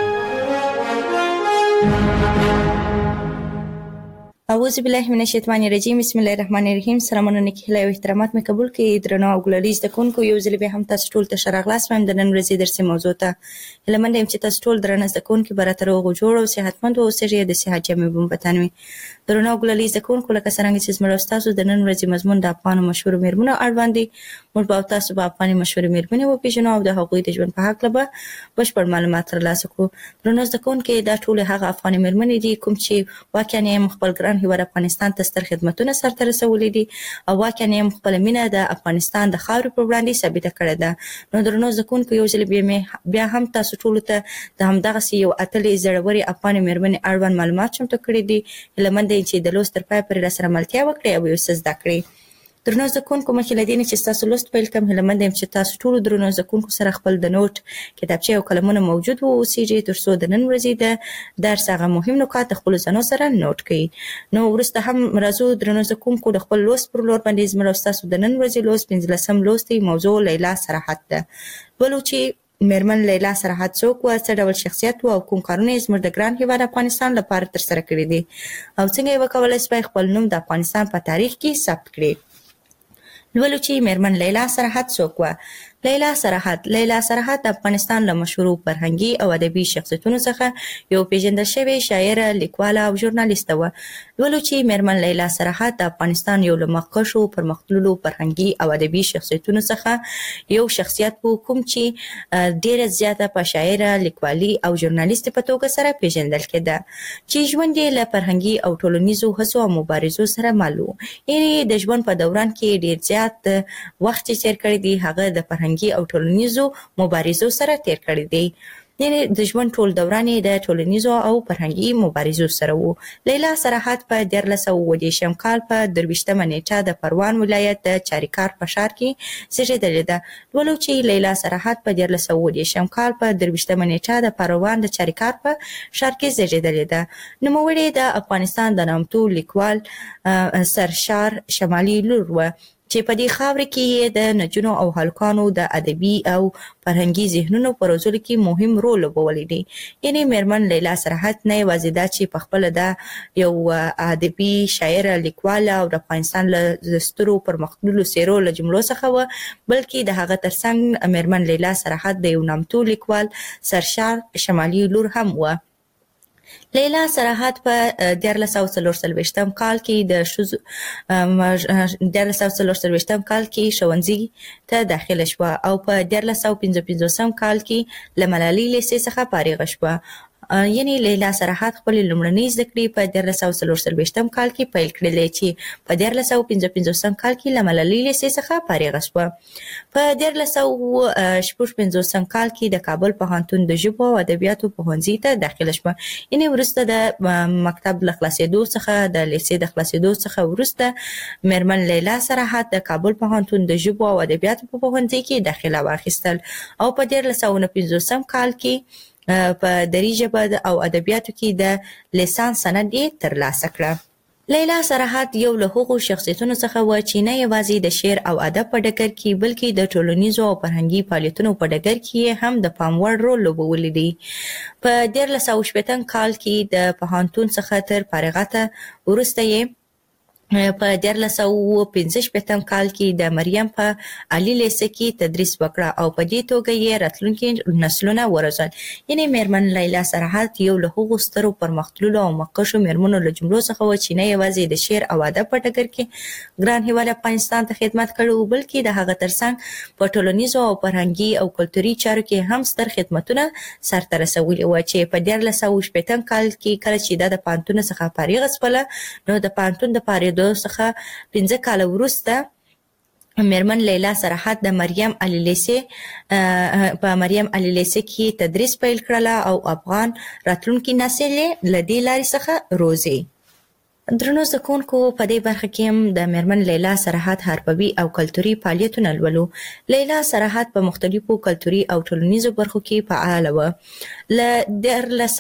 اعوذ بالله من الشیطان الرجیم. بسم الله الرحمن الرحیم. سلامونه نیکی او احترامات مې قبول کړئ. درنو او ګلالي زده کوونکو، یو ځل بیا هم تاسو ټول ته ښه راغلاست. د نن ورځې درسي موضوع ته هیله مند یم چې تاسو ټول درنه زده کوونکي به راته روغ جوړ او صحتمند اوسئ. د صحت جامې به مو په تن وي. درنو او ګلالي زده کوونکو، لکه څرنګه چې زموږ ستاسو د نن ورځې مضمون د افغانو مشهورو میرمنو اړوند دی، موږ به تاسو په افغاني مشهورې میرمنې وپېژنو او د هغوی د ژوند په هکله به بشپړ معلومات ترلاسه کړو. درنو زده کوونکي، دا ټول هغه افغاني میرمنې دي کوم چې واقعا یې خپل ګران هیواد افغانستان ته ستر خدمتونه سرته رسولي دي او واقعا یې خپل مینه د افغانستان د خاورې پر وړاندې ثابته کړې ده. نو درنو زده کوونکو، یو ځل بیا هم تاسو ټول ته د همدغسې یو اتلې زړورې افغاني میرمنې اړوند معلومات چمتو کړي دي. هیله مند یم چې د لوست تر پایه پورې راسره ملتیا وکړئ او یو څه زده کړئ. درنو زده کوونکو، مخکې له دې نه چې ستاسو لوست پیل کړم، هیله مند یم چې تاسو ټولو درنو زده کوونکو سره خپل د نوټ کتابچې او قلمونه موجود واوسیږي تر څو د نن ورځې د درس هغه مهم نکات د خپلو ځانو سره نوټ کړئ. نو وروسته هم راځو درنو زده کوونکو د خپل لوست پر لور باندې. زموږ او ستاسو د نن ورځې لوست 15 لوست دی. موضوع لیلا سراحت ده. ولو چې میرمن لیلا سراحت څوک وه، څه ډول شخصیت و او کوم کارونه یې زموږ د ګران هیواد افغانستان لپاره ترسره کړي دي او څنګه یې وکولی شوی خپل نوم د افغانستان په تاریخ کې ثبت کړي. لولو چې میرمن لیلا سراحت څوک وه. لیلا سراحت د افغانستان له مشهورو فرهنګي او ادبي شخصیتونو څخه یو پیژندل شوی شاعره، لیکواله او ژورنالیسته وه. لولو چې میرمن لیلا سراحت د افغانستان یو له مخکښو پرمختللو فرهنګي او ادبي شخصیتونو څخه یو شخصیت و کوم چې ډیره زیاته په شاعره، لیکوالي او ژورنالیستې په توګه سره پیژندل کېده، چې ژوند یې له فرهنګي او ټولنیزو هڅو او مبارزو سره مل و. یعنې د ژوند په دوران کې ډیر زیات وخت چې تیر کړی دی هغه د فرهنګي او ټولنیزو مبارزو سره تیر کړی دی. یعنې د ژوند ټول دوران یې د ټولنیزو او فرهنګي مبارزو سره و. لیلا سراحت په 1930 کال په 23 نیټه د پروان ولایت د چاریکار په ښار کې زیږېدلې ده. ولو چې لیلا سراحت په 1930 کال په 23 نیټه د پروان د چاریکار په ښار کې زیږېدلې ده، نوموړې د افغانستان د نامتو لیکوال سرشار شمالي لور وه چې په دې خاوره کې یې د نجونو او هلکانو د ادبي او فرهنګي ذهنونو په روزلو کې مهم رول لوبولی دی. یعنې میرمن لیلا سراحت نه یوازې دا چې په خپله دا یو ادبي شاعره، لیکواله او د افغانستان له سترو پرمختللو څېرو له جملو څخه وه، بلکې د هغه ترڅنګ میرمن لیلا سراحت د یو نامتو لیکوال سرشار شمالي لور هم وه. لیلا سراحت په 1940 کال کې د ښوونځي ته داخله شوه او په 1955 کال کې له ملالۍ لیسې څخه فارغه شوه. یعنې لیلا سراحت خپلې لومړنۍ زده کړې په 1940 کال کې پیل کړلې چې په 1955 کال کې له ملالۍ لیسې څخه فارغه شوه. په 1956 کال کې د کابل پوهنتون د ژبو او ادبیاتو پوهنځي ته داخله شوه. یعنې وروسته د مکتب له خلاصېدو څخه، د لیسې د خلاصېدو څخه وروسته میرمن لیلا سراحت د کابل پوهنتون د ژبو او ادبیاتو په پوهنځي کې داخله واخیستل او په 1959 کال کې په دري ژبه او ادبیاتو کې د لیسانس سند یې ترلاسه کړه. لیلا سراحت یو له هغو شخصیتونو څخه وه چې نه یوازې د شعر او ادب په ډګر کې بلکې د ټولنیزو او فرهنګي فعالیتونو په ډګر کې هم د پام وړ رول لوبولی دی. په 1960 کال کې د پوهنتون څخه تر فارغته وروسته یې په 1415 کال کې د مریم په علي لیسه کې تدریس وکړه او په دې توګه یې راتلونکي نسلونه وروزل. یعنی میرمن لیلا سرحد یو له هغو سترو پرمختللو او مخکښو میرمنو له جملو څخه و چې نه یوازې د شعر او ادب په ډګر کې ګران هیواد افغانستان ته خدمت کړی بلکې د هغه ترڅنګ په ټولنیزو او فرهنګي او کلتوري چارو کې هم ستر خدمتونه سرته رسولي و چې په 1415 کال کې کله چې د پانتون څخه فارغ شوله نو د پانتون د پاره څخه 15 کال وروسته میرمن لیلا سرحد د مریم علي لیسه په مریم علي لیسه کې تدریس پیل کړله او افغان راتلونکي نسل له دې لارې څخه روزي. درنو زده کوونکو په دې برخه کې هم د میرمن لیلا سرحد حربوي او کلتوري فعالیتونه لولو. لیلا سرحد په مختلفو کلتوري او ټولنیزو برخو کې فعال و. له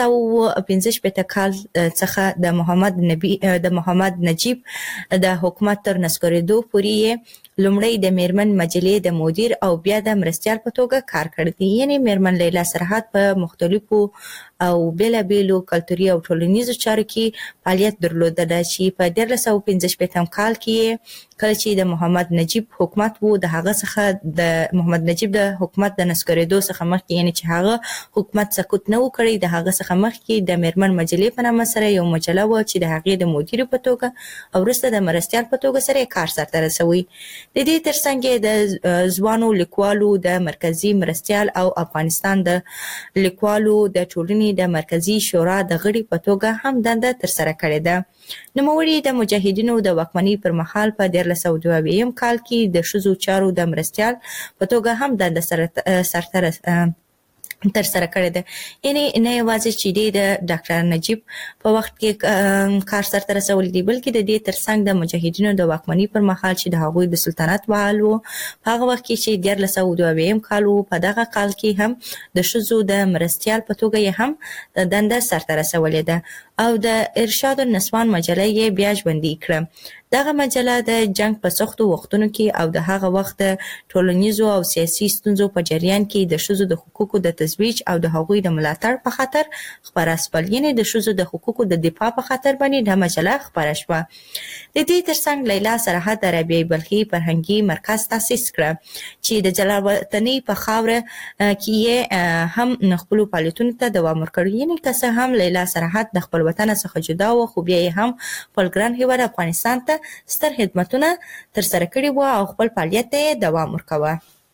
1515 کال څخه د محمد نجیب د حکومت تر نسکورېدو پورې لومړی د میرمن مجلې د مدیر او بیا د مرستیال په توګه کار کړی دی. یعنی میرمن لیلا سرحد په مختلفو او بیلابیلو کلتوري او ټولنیزو چارو کې فعالیت درلوده چې په 1415 کال کې کله چې د محمد نجیب حکومت وو د هغه څخه د محمد نجیب د حکومت د نسکورېدو څخه مخکې یعنی چې هغه حکومت سقوط نه وکړي د هغه څخه مخکې د میرمن مجلې په نامه سره یو مجله و چې د هغې د مدیر په توګه او وروسته د مرستیال په توګه سره کار سرته رسوي. د دې ترڅنګ د ځوانو لیکوالو د مرکزی مرستیال او افغانستان د لیکوالو د ټولنې د مرکزی شورا د غړي په توګه هم دنده ترسره کړې ده. نوموړي د مجاهدینو د واکمنۍ پر مهال په 1422 کال کې د ښځو چارو د مرستیال په توګه هم دنده سرته ترسره کړې ده. یعنی نه یوازې چې د ډاکټر نجیب په وخت کې کار سرته رسولی دی بلکې د دې ترڅنګ د مجاهدینو د واکمنۍ پر مهال چې د هغوی د سلطنت بحال و په هغه وخت کې چې 1422 کال و په دغه کال کې هم د ښځو د مرستیال په توګه یې هم دنده سرته رسولې ده او د ارشاد النسوان مجله یې بیا ژوندۍ کړه. دغه مجله د جنگ په سختو وختونو کې او د هغه وخت ټولنیزو او سیاسي ستونزو په جریان کې د ښځو د حقوقو د تزویج او د هغوی د ملاتړ په خاطر خپره شول. یعنی د ښځو د حقوقو د دفاع په خاطر باندې د مجله خپره شوه. د دې ترڅنګ لیلا سرحد د رابعه بلخي فرهنګي مرکز تاسیس کړه چې د جلال وطنۍ په خاوره کې یې هم خپلو فعالیتونو ته دوام ورکړ. یعنی که څه هم لیلا سرحد د خپل وطن څخه جدا و خو بیا یې هم خپل ګران هیواد افغانستان ته ستر خدمتونه ترسره کړي وو او خپل فعالیت ته دوام ورکاوه.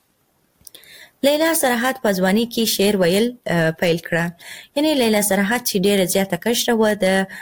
لیلا سرحد په ځوانۍ کې شعر ویل پیل کړه. یعنی لیلا سرحد چې ډیره زیاته کشره و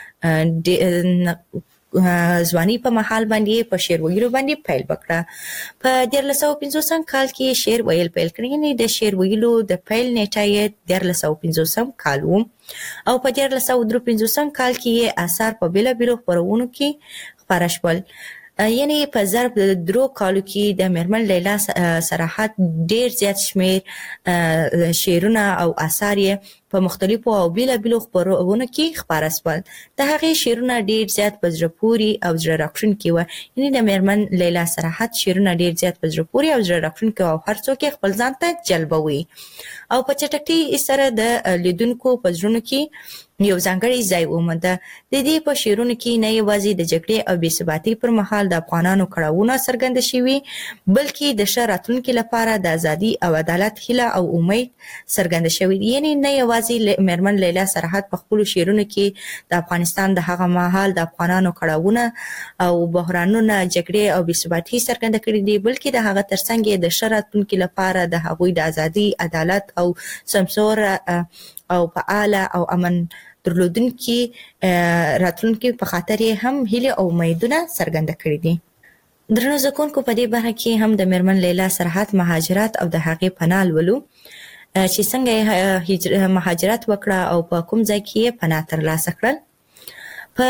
د ځوانۍ په مهال باندې په شعر ویلو باندې پیل وکړه. په 1450 کال کې شعر ویل پیل کړ. یعنی د شعر ویلو د پیل نیټه یې 1450 کال و او په 1453 کال کې یې آثار په بیلابیلو خپرونو کې خپاره شول. یعنی په ضرب د 3 کالو کې د میرمن لیلا سرحد ډیر زیات شمیر شعرونه او آثار یې په مختلفو او بیلابیلو خپرونو کې خپاره شول. د هغې شعرونه ډیر زیات په زړه پورې او زړه راښکونکي وو. یعنی د میرمن لیلا سرحد شعرونه ډیر زیات په زړه پورې او زړه راښکونکي او هر څوک یې خپل ځان ته جلبوي او په چټکۍ سره د لیدونکو په زړونو کې یو ځانګړی ځای ومونده. د دې په شعرونو کې نه یوازې د جګړې او بېثباتۍ پر مهال د افغانانو کړاوونه څرګنده شوي بلکې د ښه راتلونکي لپاره د ازادي او عدالت هیله او امید څرګنده شوي. یعنی نه یوازې میرمن لیلا سرحد په خپلو شعرونو کې د افغانستان د هغه مهال د افغانانو کړاوونه او بحرانونه جګړې او بېثباتۍ څرګنده کړي دي بلکې د هغه ترڅنګ یې د ښه راتلونکي لپاره د هغوی د ازادي عدالت او سمسوره او فعاله او امن درلودونکي راتلونکي په خاطر یې هم هیله او امیدونه څرګنده کړي دي. درنو زده کوونکو په دې برخه کې هم د میرمن لیلا سرحد مهاجرت او د هغې پناه لولو چې څنګه مهاجرت وکړه او په کوم ځای کې یې پناه ترلاسه کړل. په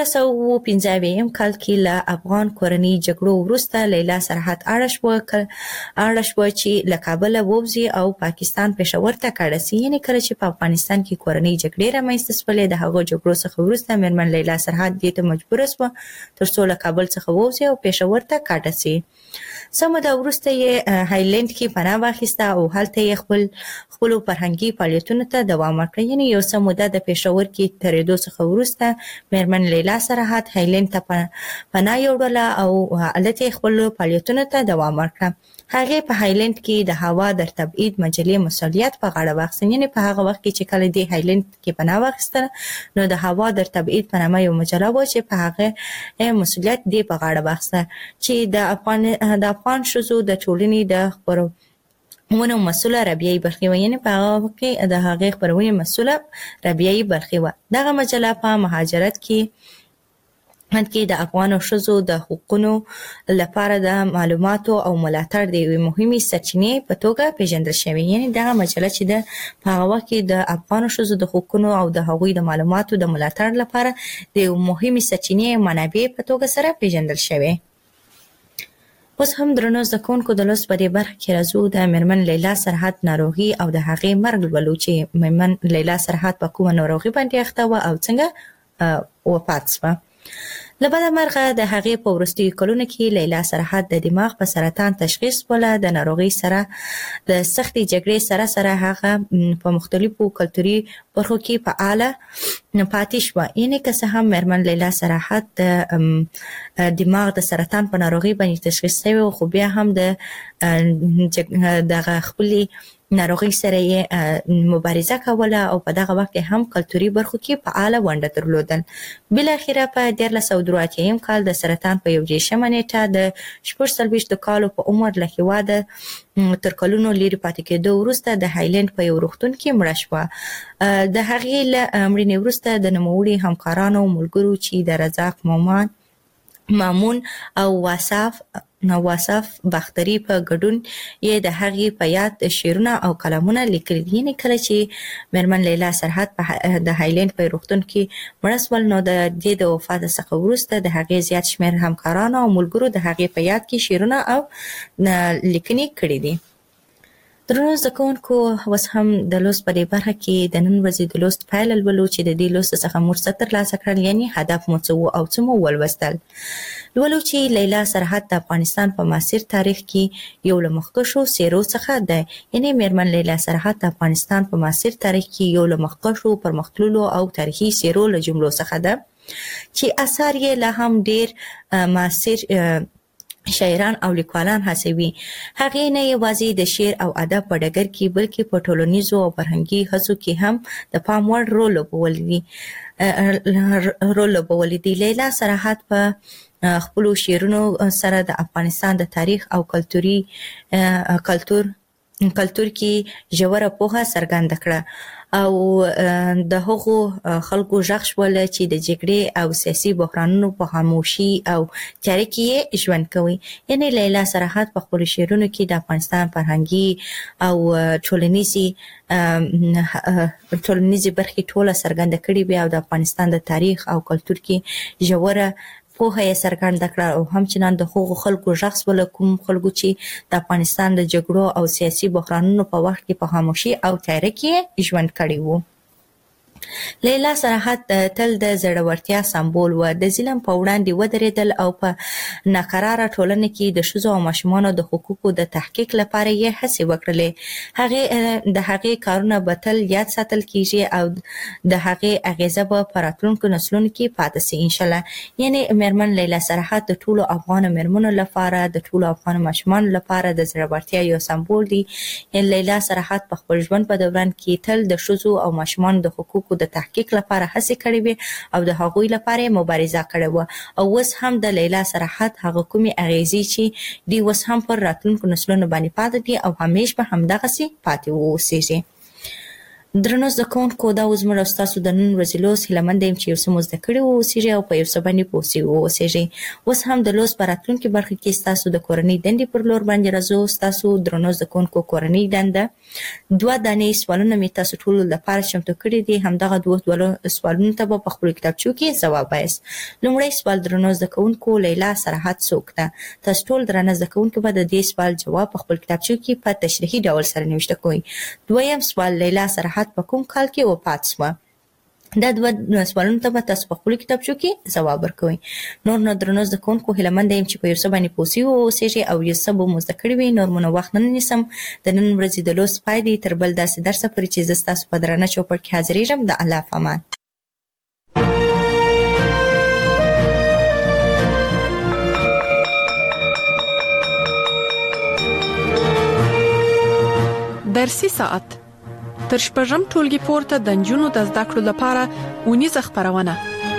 1415 کال کې له افغان کورنۍ جګړو وروسته لیلا سرحد اړه شوه چې له کابله ووځي او پاکستان پېښور ته کډه سي. یعنې کله چې په افغانستان کې کورنۍ جګړې رامنځته شولې د هغو جګړو څخه وروسته میرمن لیلا سرحد دې ته مجبوره شوه تر څو له کابل څخه ووځي او پېښور ته کډه سي. څه موده وروسته یې هایلند کې پناه واخیسته او هلته یې خپلو فرهنګي فعالیتونو ته دوام ورکړ. یعنې یو څه موده د پېښور کې تېرېدو څخه وروسته مېرمن لیلا سرحد هایلند ته پناه یوړله او هلته خپل فعالیتونو ته دوام ورکړ. هغه په هایلند کې د هوا د تبعید مجلې مسؤلیت په غاړه واخیست. یعنې په هغه وخت کې چې کله د هایلند کې پناه واخیستله نو د هوا د تبعید په نامه یو مجله وه چې په هغه مسؤلیت دې په غاړه واخیسته چې د افغان ښځو د ټولنې د خپرونو مسؤله ربیعي برخې وه. یعنې په هغه وخت کې د هغې خپرونې مسؤله ربیعي برخې وه. دغه مجله په مهاجرت کې د افغانو ښځو د حقوقو لپاره د معلوماتو او ملاتړ د یوې مهمې سرچینې په توګه پیژندل شوې. یعنې دغه مجله چې په هغه وخت کې د افغانو ښځو د حقوقو او د هغوی د معلوماتو د ملاتړ لپاره د یوې مهمې سرچینې منابع په توګه سره پیژندل شوې. اوس هم درنو زده کوونکو د لوست په دې برخه کې راځو د مېرمن لیلا سرحد ناروغي او د هغې مرګ لولو چې مېرمن لیلا سرحد په کومه ناروغي باندې اخته وه او څنګه وفات شوه. له بده مرغه د هغې په وروستیو کلونو کې لیلا سرحد د دماغ په سرطان تشخیص وله. د ناروغۍ سره د سختې جګړې سره هغه په مختلفو کلتوري برخو کې فعاله پاتې شوه. یعنې که څه هم مېرمن لیلا سرحد د دماغ د سرطان په ناروغۍ باندې تشخیص شوی خو بیا هم دغه خپلې ناروغۍ سره یې مبارزه کوله او په دغه وخت کې هم کلتوري برخو کې فعاله ونډه درلودل. بالاخره په 1983 کال د سرطان په 1 نیټه د 46 کالو په عمر له هېواده تر کلونو لرې پاتې کېدو وروسته د هایلند په یو روغتون کې مړه شوه. د هغې له مړینې وروسته د نوموړي همکارانو او ملګرو چې د رزاق مامون او واصف باختري په ګډون یې د هغې په یاد شعرونه او کلامونه لیکلي دي. یعنې کله چې مېرمن لیلا سرحد د هایلند په روغتون کې مړه شول نو د دې د وفات څخه وروسته د هغې زیات شمېر همکارانو او ملګرو د هغې په یاد کې شعرونه او لیکنې کړي دي. درنو زده کوونکو اوس هم د لوست په دې برخه کې د نن ورځې د لوست پایله لولو چې د دې لوست څخه موږ څه ترلاسه کړل. یعنې هدف مو څه و او څه مو ولوستل. لولو چې لیلا سرحد د افغانستان په معاصر تاریخ کې یو له مخکښو څېرو څخه ده. یعنې مېرمن لیلا سرحد د افغانستان په معاصر تاریخ کې یو له مخکښو پرمختللو او تاریخي څېرو له جملو څخه ده چې اثار یې لا هم ډېر معاصر شاعران او لیکوالان هڅوي. هغې نه یوازې د شعر او ادب په ډګر کې بلکې په ټولنیزو او فرهنګي هڅو کې هم د پام وړ رول لوبولی دی. لیلا سرحد په خپلو شعرونو سره د افغانستان د تاریخ او کلتور کې ژوره پوهه څرګنده کړه او د هغو خلکو غږ شول چې د جګړې او سیاسي بحرانونو په خاموشي او تیاره کې ژوند کوي. یعنې لیلا سرحد په خپلو شعرونو کې د افغانستان فرهنګي او ټولنیزې برخې ټوله څرګنده کړې وې او د افغانستان د تاریخ او کلتور کې ژوره پوهه یې څرګنده کړه او همچنان د هغو خلکو غږ شول کوم خلکو چې د افغانستان د جګړو او سیاسي بحرانونو په وخت کې په خاموشي او تیاره کې ژوند کړی و. لیلا سرحد تل د زړورتیا سمبول و. د ظلم په وړاندې ودرېدل او په ناقراره ټولنه کې د ښځو او ماشومانو د حقوقو د تحقیق لپاره یې هڅې وکړلې. د هغې کارونه به تل یاد ساتل کیږي او د هغې اغیزه به په راتلونکو نسلونو کې پاتې سي انشاءالله. یعنې مېرمن لیلا سرحد د ټولو افغانو مېرمنو لپاره د ټولو افغانو ماشومانو لپاره د زړورتیا یو سمبول دی. لیلا سرحد په خپل ژوند په دوران کې تل د ښځو او ماشومانو د حقوقو د تحقیق لپاره هڅې کړې وې او د هغوی لپاره مبارزه کړې وه او اوس هم د لیلا سرحد هغه کومې اغیزې چې دی اوس هم پر راتلونکو نسلونو باندې پاتې دي او همیش به همدغسې پاتې واوسیږي. درنو زده کوونکو دا اوس زموږ او ستاسو د نن ورځې لوست هیله منده یم چې یو څه مو زده کړي واوسیږي او په یو څه باندې پوه سوي واوسیږي. اوس هم د لوست په راتلونکي برخه کې ستاسو د کورنۍ دندې پر لور باندې راځو. ستاسو درنو زده کوونکو کورنۍ دنده 2 دانې سوالونه مې تاسو ټولو لپاره چمتو کړي دي. همدغه 2 سوالونو ته به په خپلو کتابچو کې ځواب وایاست. لومړی سوال درنو زده کوونکو لیلا سرحد څوک ده؟ تاسو ټول درنه زده کوونکو به د دې سوال جواب په خپل کتابچو کې په تشریحي ډول سره نوشته کوئ. دویم سوال لیلا سرحد په کوم کال کې وفات شوه؟ دا 2 سوالونو ته به تاسو په خپلو کتابچو کې ځواب ورکوئ. نور نو درنو زده کوونکو هیله منده یم چې په یو څه باندې پوه سوي واوسیږئ او یو څه به مو زده کړي وي. نور مو نو وخت نه نیسم. د نن ورځې د لوست پای دی. تر بل داسې درسه پورې چې زه ستاسو په درانه چوپړ کې حاضرېږم. د الله په امان. فارسی ساعت تر شپږم ټولګي پورته د نجونو د زده کړو لپاره ونیزه خپرونه.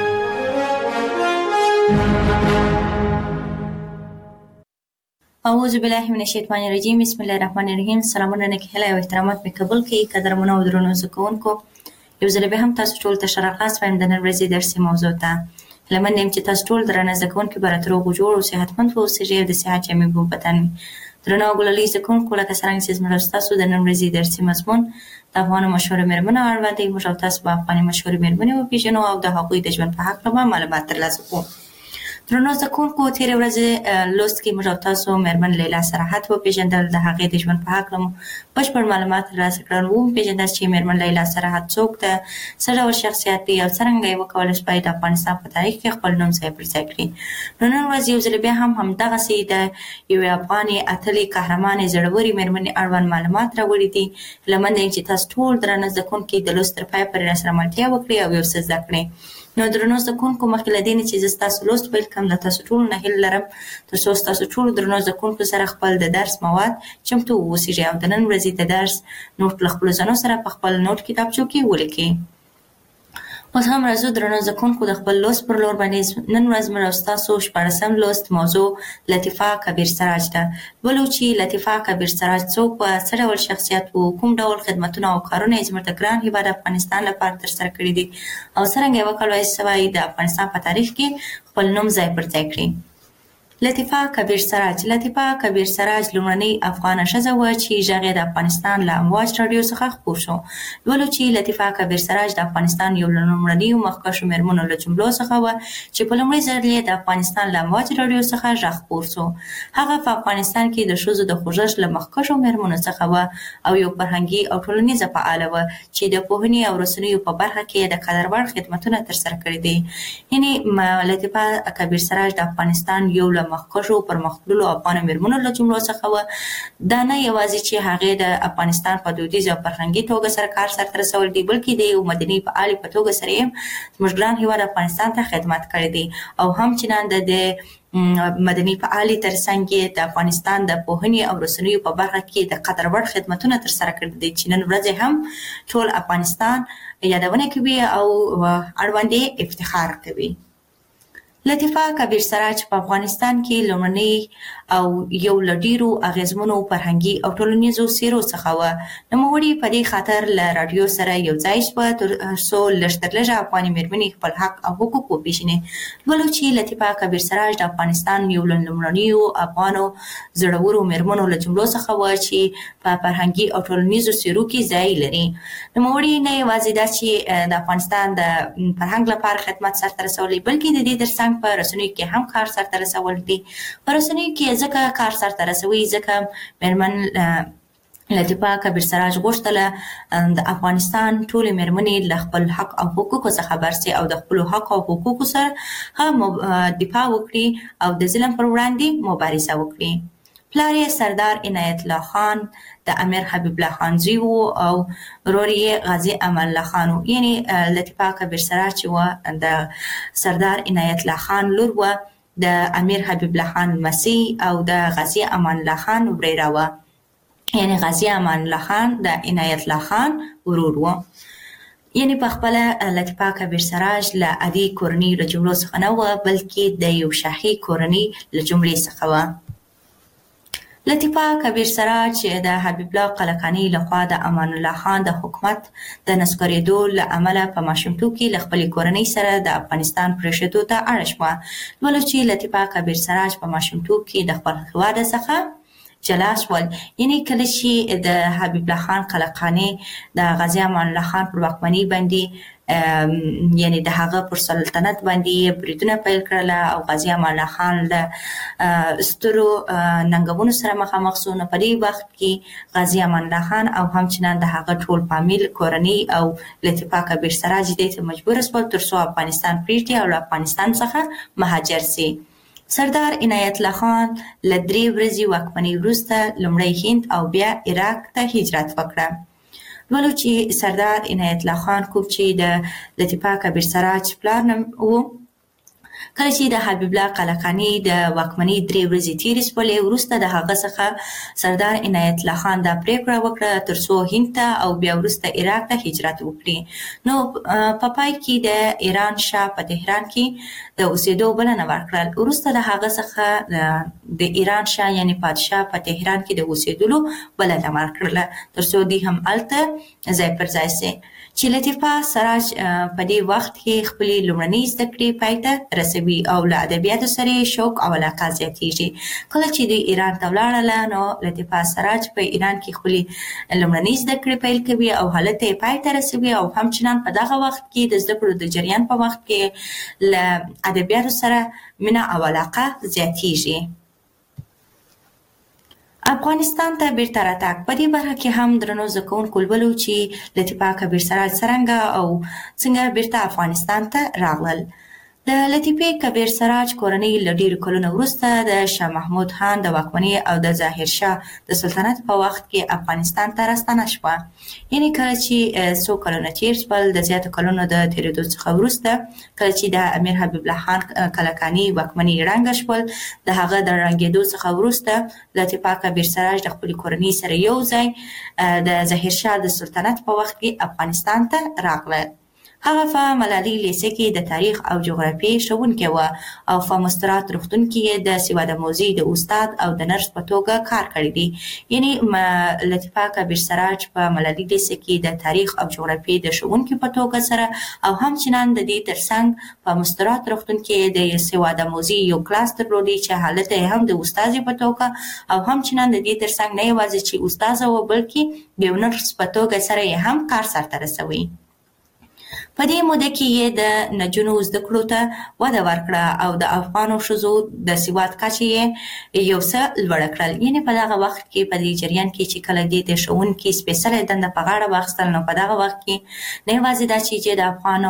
اعوذ بالله من الشیطان الرجیم. بسم الله الرحمن الرحیم. سلامونه نکهله او احترامات می قبول کړئ. قدرمنو او درنو زکونکو، یو ځل به هم تاسو ټول ته شرافت وایم د نن ورځې درسي موضوع ته. لمن نیم چې تاسو ټول درنه زکونکو براتر او جوړ او صحتمند اوسئ د صحت جامې بو پتن. درنو ګلالي زکونکو لکه څنګه چې زموږ تاسو د نن ورځې درسي مضمون د افغان مشهور مېرمنو اړوند دی. موږ تاسو په افغاني مشهور مېرمنې او پیژنو او د هغوی د ژوند په اړه معلومات ترلاسه کوو. درنو زکونکو، تیر ورځ لوست کې موږ تاسو مېرمن لیلا سراحت و پیژندل، د هغې د ژوند په اړه بشپړ معلومات ترلاسه کړل. و پیژندل چې مېرمن لیلا سراحت څوک ده، څه ډول شخصیت دی او څرنګه یې وکولای شي د افغانستان په تاریخ کې خپل نوم ځای پر ځای کړي. نن ورځ یو ځل بیا هم دغسې د یوې افغانې اتلې قهرمانې زړورې مېرمنې اړوند معلومات راوړي دي. هیله مند یم چې تاسو ټول درنه زکونکي د لوست تر پایه پورې راسره ملتیا وکړئ او یو څه زده کړئ. نو درنو زکونکو، مخکې له دې نه چې زه ستاسو لوست پیل کړم، له تاسو ټولو نه هیله لرم تر څو ستاسو ټولو درنو زکونکو سره خپل د درس مواد چمتو واوسئ او د نن ورځې د درس نوټ له خپلو ځانو سره په خپل نوټ کتابچو کې ولیکئ. اوس هم راځو درنو زکونکو د خپل لوست پر لور باندې. نن ورځ موږ ستاسو شپاړسم لوست موضوع لطیفه کبیر سراج ده. ولو چې لطیفه کبیر سراج څوک و، څه ډول شخصیت و، کوم ډول خدمتونه او کارونه یې زموږ د ګران هېواد افغانستان لپاره ترسره کړي دي او څرنګه یې وکولای شوی د افغانستان په تاریخ کې خپل نوم ځای پر ځای کړي. لطیفه کبیر سراج. لطیفه کبیر سراج لومړنۍ افغانه ښځه وه چې غږ یې د افغانستان له امواج راډیو څخه خپور شو. ولو چې لطیفه کبیر سراج د افغانستان یو له لومړنیو مخکښو مېرمنو له جملو څخه وه چې په لومړي ځل یې د افغانستان له امواج راډیو څخه غږ خپور شو. هغه په افغانستان کې د ښځو د خوځښت له مخکښو مېرمنو څخه وه او یو فرهنګي او ټولنیزه فعاله وه چې د پوهنې او رسنیو په برخه کې د قدر وړ خدمتونه ترسره کړي دي. یعنې لطیفه کبیر سراج د افغانستان یو له مخکښو پرمختللو افغان مېرمنو له جملو څخه وه. دا نه یوازې چې هغې د افغانستان په دودیز او فرهنګي توګه سره کار سرته رسولی دی، بلکې د یو مدني فعالې په توګه سره یې زموږ ګران هېواد افغانستان ته خدمت کړی دی او همچنان د مدني فعالې ترڅنګ یې د افغانستان د پوهنې او رسنیو په برخه کې د قدر وړ خدمتونه ترسره کړي دي چې نن ورځ هم ټول افغانستان یادونه کوي او اړوند یې افتخار کوي. لطیفه کبیر سراج په افغانستان کې لومړنۍ او یو له ډېرو اغېزمنو فرهنګي او ټولنیزو څېرو څخه وه. نوموړې په دې خاطر له راډیو سره یو ځای شوه تر څو لږ تر لږه افغاني مېرمنې خپل حق او حقوق وپېژني. ولو چې لطیفه کبیر سراج د افغانستان یو له لومړنیو افغانو زړورو مېرمنو له جملو څخه وه چې په فرهنګي او ټولنیزو څېرو کې ځای لري. نوموړې نه یوازې دا چې د افغانستان د فرهنګ لپاره خدمت سرته رسولی، بلکې د دې ترڅنګ په رسنیو کې هم کار سرته رسول دي. په رسنیو کې ځکه کار سرته رسوي ځکه مېرمن لطیفه کبیر سراج غوښتله د افغانستان ټولې مېرمنې له خپل حق او حقوقو څخه خبر سي او د خپلو حق او حقوقو سره هم دفاع وکړي او د ظلم پر وړاندې مبارزه وکړي. پلار یې سردار عنایت الله خان د امیر حبیب الله خان زوی و او ورور یې غازي امان الله خان و. یعنې لطیفه کبیر سراج چې وه د سردار عنایت الله خان لور وه، د امیر حبیب الله خان لمسۍ او د غازي امان الله خان وريره وه. یعنې غازي امان الله خان د عنایت الله خان ورور و. یعنې په خپله لطیفه کبیر سراج له عادي کورنۍ له جملو څخه نه وه، بلکې د یو شاهي کورنۍ له جملې څخه وه. لطیفه کبیر سراج د حبیب الله قلقاني لخوا د امان الله خان د حکومت د نسکورېدو له امله په ماشومتوب کې له خپلې کورنۍ سره د افغانستان پرېښودو ته اړ شوه. ولو چې لطیفه کبیر سراج په ماشومتوب کې د خپل هېواد څخه جلا شول. یعنې کله چې د حبیب الله خان قلقاني د غازي امان الله خان پر واکمنۍ باندې یعنی د هغه پر سلطنت باندې بریدونه پیل کړل او غازي امان الله خان له سترو ننګونو سره مخامخ شو. نو په دې وخت کې غازي امان الله خان او همچنان د هغه ټول فامیل کورنۍ او لطیفه کبیر سراج دې ته مجبور شول تر څو افغانستان پرېږدي او له افغانستان څخه مهاجر شي. سردار عنایت الله خان له 3 ورځې واکمنۍ وروسته لومړی هند او بیا عراق ته هجرت وکړه. ولو چې سردار عنایت الله خان کوم چې د لطیفه کبیر سراج پلار نوم و، کله چې د حبیب الله قلقانی د واکمنۍ 3 ورځې تیرې شولې وروسته د هغه څخه سردار عنایت الله خان د پریکړه وکړه ترڅو هند ته او بیا وروسته عراق ته هجرت وکړي. نو په پای کې د ایران شاه په تهران کې د اوسېدو بلنه ورکړل. وروسته د هغه څخه د ایران شاه یعنی پادشاه په تهران کې د اوسېدلو بلنه ورکړله ترڅو دی هم الته ځای پر ځای سي. چې لطیفه سراج په دې وخت کې خپل لومړنۍ زده کړې پای ته رسوي او له ادبیاتو سره شوق او علاقه زیاتېږي. کله چې د ایران ته ولاړله نو لطیفه سراج په ایران کې خپل لومړنۍ زده کړې پیل کوي او هلته یې پای ته رسوي او همچنان په دغه وخت کې د زده کړو د جریان په وخت کې له ادبیاتو سره مینه او علاقه زیاتېږي. افغانستان ته بیرته راتګ په دې برخه کې هم درنو زده کوونکو ولولو چې لطیفه کبیر سراج څرنګه او څنګه بیرته افغانستان ته راغلل. د لطیفه کبیر سراج کورنۍ له ډیرو کلونو وروسته د شاه محمود خان د واکمنۍ او د ظاهر شاه د سلطنت په وخت کې افغانستان ته راستنه شوه. یعنی کله چې څو کلونه تیر شول د زیاتو کلونو د تیریدو څخه وروسته کله چې د امیر حبیب الله خان کلکاني واکمنۍ ړنګه شول د هغه د ړنګېدو څخه وروسته لطیفه کبیر سراج د خپل کورنۍ سره یو ځای د ظاهر شاه د سلطنت په وخت کې افغانستان ته راغله. هغه په ملالي لیسه کې د تاریخ او جغرافیې ښوونکی و او په مسترات روغتون کې د سواد موزي د استاد او د نرس په توګه کار کړی دی. یعنی لطیفه کبیر سراج په ملالي لیسه کې د تاریخ او جغرافیې د ښوونکي په توګه سره او همچنان د دې ترڅنګ په مسترات روغتون کې د سواد موزي یو کلاس درلودي چې حالت هم د استاد په توګه او همچنان د دې ترڅنګ نه یوازې چې استاد او بلکې د نرس په توګه سره هم کار سرته رسوي. په دې موده کې یې د نجونو زده کړو ته وده ورکړه او د افغانو ښځو د سواد کچه یې یو څه لوړه کړل. یعنې په دغه وخت کې په دې جریان کې چې کله دې د ښوونکي سپېڅلې دنده په غاړه واخیستل نو په دغه وخت کې نه یوازې دا چې د افغانو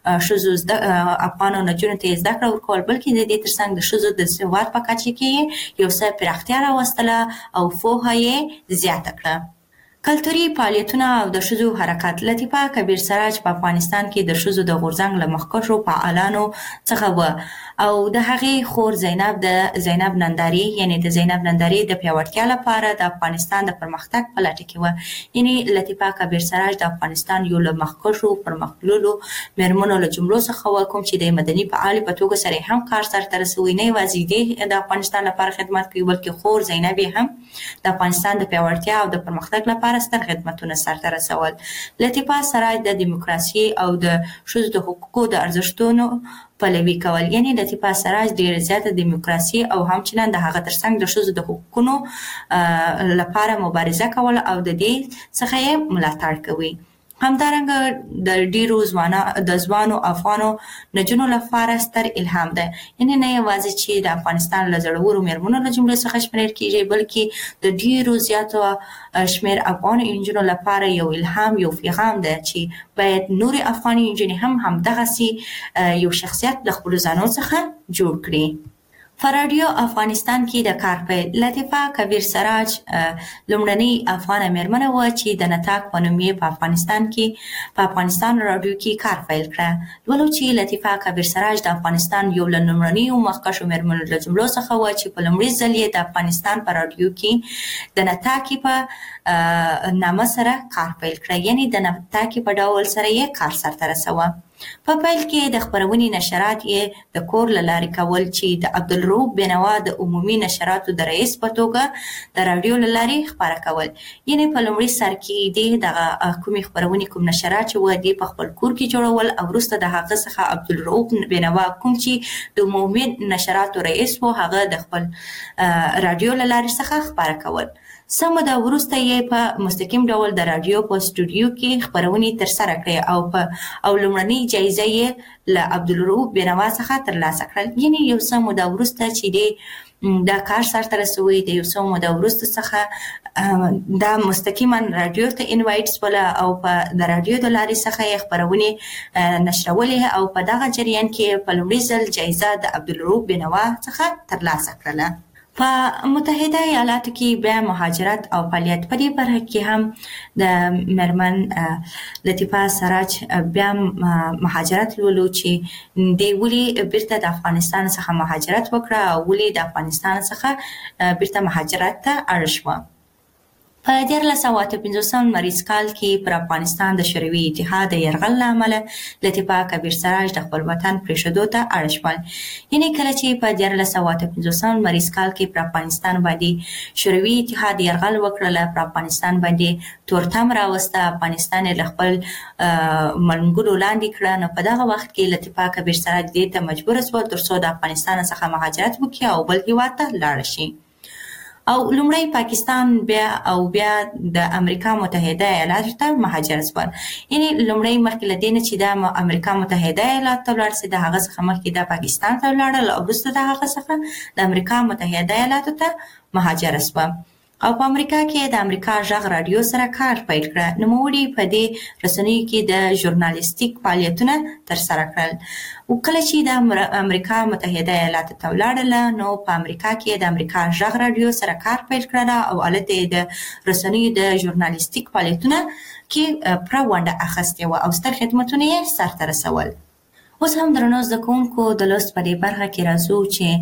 ښځو افغانو نجونو ته زده کړه ورکول بلکې د دې ترڅنګ د ښځو د سواد په کچه کې یو څه پراختیا راوستله او پوهه یې زیاته کړه. کلتوري فعالیتونه او د ښځو حرکت لطیفه کبیر سراج په افغانستان کې د ښځو د غورځنګ له مخکښو فعالانو څخه و او د هغې خور زینب ننداري یعنی د زینب ننداري د پیاوړتیا لپاره د افغانستان د پرمختګ په لټه کې و. یعنی لطیفه کبیر سراج د افغانستان یو له مخکښو پرمختللو میرمنو له جملو څخه و کوم چې د مدني فعالې په توګه سره هم کار سرته رسوي. نه یوازې د افغانستان لپاره خدمت کوي بلکې خور زینب هم د افغانستان د پیاوړتیا او د پرمختګ لپاره ستر خدمتونه سرته رسول. لطیفه سراج د دیموکراسي او د ښځو د حقوقو د ارزښتونو پلوي کول. یعنی لطیفه سراج ډېر زیاته دیموکراسي او همچنان د هغه ترڅنګ د ښځو د حقوقونو لپاره مبارزه کول او د دې څخه یې ملاتړ کوي. همدارنګه د ډیرو ځوانو افغانو نجونو لپاره ستر الهام ده. یعنی نه یوازې چې د افغانستان له زړورو میرمنو له جملې څخه شمېرل کیږي بلکې د ډیرو زیاتو شمېر افغانو نجونو لپاره یو الهام یو پیغام ده چې باید نورې افغاني نجونې هم همدغسې یو شخصیت د خپلو ځانو څخه جوړ کړي. په راډیو افغانستان کې د کار پیل لطیفه کبیر سراج لومړنۍ افغانه میرمنه وه چې د نتاک په نوم یې په افغانستان راډیو کې کار پیل کړه. ولو چې لطیفه کبیر سراج د افغانستان یو له لومړنیو مخکښو میرمنو له جملو څخه وه چې په لومړي ځل یې د افغانستان په راډیو کې د نتاکي په نامه سره کار پیل کړه. یعنی د نتاکي په ډول سره یې کار سرته رسوه. په پیل کې د خپرونې نشرات یې د کور له لارې کول چې د عبدالرؤف بینوا د عمومي نشراتو د رئیس په توګه د راډیو له لارې خپاره کول. یعنې په لومړي سر کې دې دغه کومې خپرونې کوم نشرات چې وه دې په خپل کور کې جوړول او وروسته د هغه څخه عبدالرؤف بینوا کوم چې د عمومي نشراتو رئیس و هغه د خپل راډیو له لارې څخه خپاره کول. څه موده وروسته یې په مستقیم ډول د راډیو په سټوډیو کې خپرونې ترسره کړې او لومړنۍ جایزه یې له عبدالرؤف بینوا څخه ترلاسه کړل. یعنې یو څه موده وروسته چې دا کار سرته رسوي د یو څه موده وروسته څخه دا مستقیما راډیو ته انوایټ شوله او د راډیو د لارې څخه یې خپرونې نشرولې او په دغه جریان کې په لومړي ځل جایزه د عبدالرؤف بینوا څخه ترلاسه کړله. په متحده ایالاتو کې بیا مهاجرت او فعالیت په دې برخه کې هم د مرمن لطیفه سراج بیا مهاجرت لولو چې د ولي بیرته د افغانستان څخه مهاجرت وکړه او ولي د افغانستان څخه بیرته مهاجرت ته اړ شوه. په 1958 مریض کال کې پر افغانستان د شوروي اتحاد د یرغل له امله لطیفه کبیر سراج د خپل وطن پرېښودو ته اړ شول. یعنې کله چې په 1958 مریض کال کې پر افغانستان باندې شوروي اتحاد یرغل وکړل، پر افغانستان باندې تورتم راوسته، افغانستان له خپل منګولو لاندې کړه، نو په دغه وخت کې لطیفه کبیر سراج دې ته مجبور شول ترڅو د افغانستان څخه مهاجرت وکړي او بل هېواد ته لاړ شي. او لومړی پاکستان بیا د امریکا متحده ایالاتو ته مهاجر شول. یعنی لومړی مخکې له دې نه چې د امریکا متحده ایالاتو ته ولاړ سي، د هغه څخه مخکې د پاکستان ته ولاړل او وروسته د هغه څخه د امریکا متحده ایالاتو ته مهاجر شول. او په امریکا کې د امریکا غږ رادیو سره کار پیل کړ. نوموړي په دې رسنیو کې د ژورنالیستیک فعالیتونه ترسره کړل. او کله چې د امریکا متحده ایالاتو ته ولاړل، نو په امریکا کې د امریکا غږ رادیو سره کار پیل کړل او هلته د رسنیو د ژورنالیستیک فعالیتونه کې پوره ونډه اخیستې وه او ستر خدمتونه یې سرته رسول. اوس هم درنو زده کوونکو د لوست په دې برخه کې راځو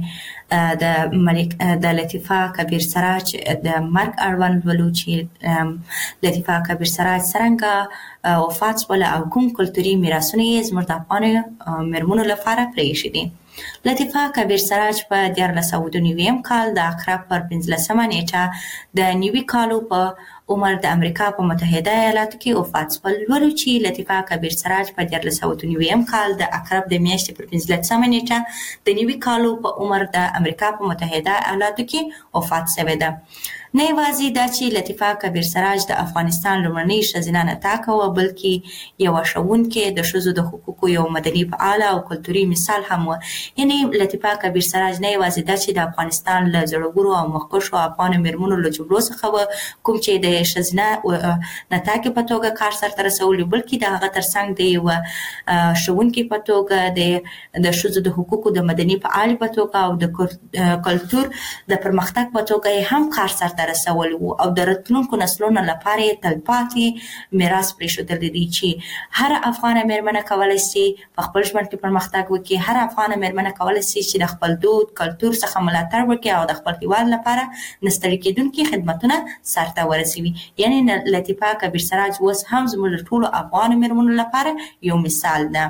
چې د لطیفه کبیر سراج د مرګ اړوند ولو چې لطیفه کبیر سراج څرنګه وفات شوله او کوم کلتوري میراثونه یې زموږ د افغانو میرمنو لپاره پرېښي دي. لطیفه کبیر سراج په 1992 کال د اکراب پر 15 نیټه د 90 کالو په عمر د امریکا په متحده ایالاتو کې وفات شول. ولو چې لطیفه کبیر سراج په 1992 کال د اکراب د میاشتې پر 15 نیټه د 90 کالو په عمر د امریکا په متحده ایالاتو کې وفات شوی ده. نه یوازې دا چې لطیفه کبیر سراج د افغانستان لومړنۍ ښځینه نطاقه وه، بلکې یوه ښوونکې، د ښځو د حقوقو یو مدني فعاله او کلتوري مثال هم وه. یعنې لطیفه کبیر سراج نه یوازې دا چې د افغانستان له زړورو او مخکښو افغانو میرمنو له جملو څخه وه، کوم چې د ښځینه نطاقې په توګه کار سرته رسولی، بلکې د هغه ترڅنګ د یوه ښوونکې په توګه، د ښځو د حقوقو د مدني فعالې په توګه او د کلتور د پرمختګ په توګه یې هم کار سرته رسول وو او د راتلونکو نسلونو لپاره یې تلپاتې میراث پرېښودلی دی چې هر افغانه میرمنه کولی شي په خپل ژوند کې پرمختګ وکړي. هر افغانه میرمنه کولی شي چې د خپل دود کلتور څخه ملاتړ وکړي او د خپل هېواد لپاره نه ستړي کېدونکي خدمتونه سرته ورسوي. یعنې لطیفه کبیر سراج اوس هم زموږ د ټولو افغانو میرمنو لپاره یو مثال ده.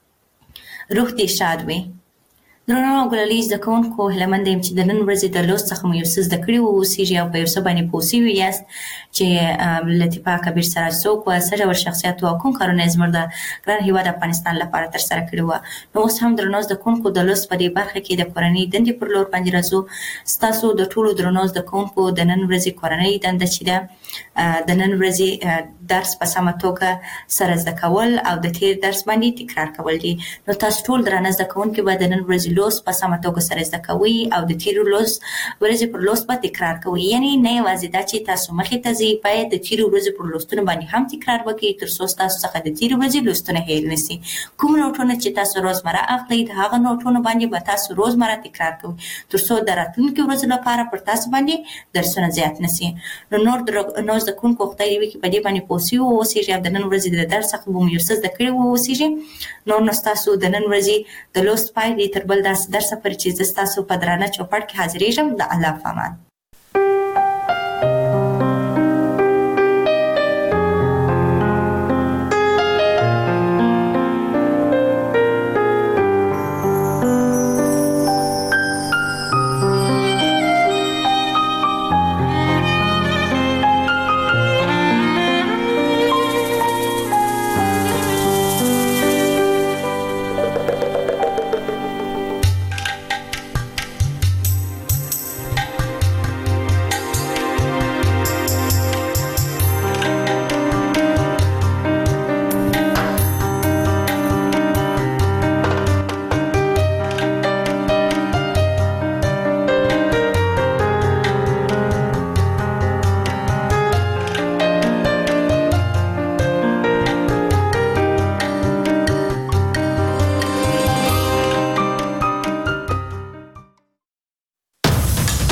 روح دې شاد وي. درنو او ګلالي زده کوونکو، هیله مند یم چې د نن ورځې د لوست څخه مو یو څه زده کړي واوسیږي او په یو څه باندې پوه شوي یاست چې لطیفه کبیر سراج څوک وه، څه ډول شخصیت وه او کوم کارونه یې زموږ د ګران هېواد افغانستان لپاره ترسره کړي وه. نو اوس هم درنو زده کوونکو، د لوست په دې برخه کې د کورنۍ دندې پر لور باندې راځو. ستاسو د ټولو درنو زده کوونکو د نن ورځې کورنۍ دنده چې ده د نن ورځې درس په سمه توګه سره زده کول او د تیر درس باندې تکرار کول دي. نو تاسو ټول درانه زده کوونکي به د نن ورځې لوست په سمه توګه سره زده کوئ او د تیرو ورځې پر لوست به تکرار کوئ. یعنې نه یوازې دا چې تاسو مخې ته ځئ، باید د تیرو ورځې پر لوستونو باندې هم تکرار وکړئ ترڅو ستاسو څخه د تیرو ورځې لوستونه هیر نه سي. کوم نوټونه چې تاسو روزمره اخلئ، د هغه نوټونو باندې به تاسو روزمره تکرار کوئ ترڅو د راتلونکو ورځو لپاره پر تاسو باندې درسونه زیات نه سي. نو نور زده کوونکو خدای دې وکړي په دې باندې پوه سوي واوسیږي او د نن ورځې د درس څخه به مو یو څه زده کړي واوسیږي. نو ستاسو د نن ورځې د لوست پای دی تر بل داسې درسه پورې چې زه ستاسو په درانه چوپړ کې حاضرېږم. د الله په امان.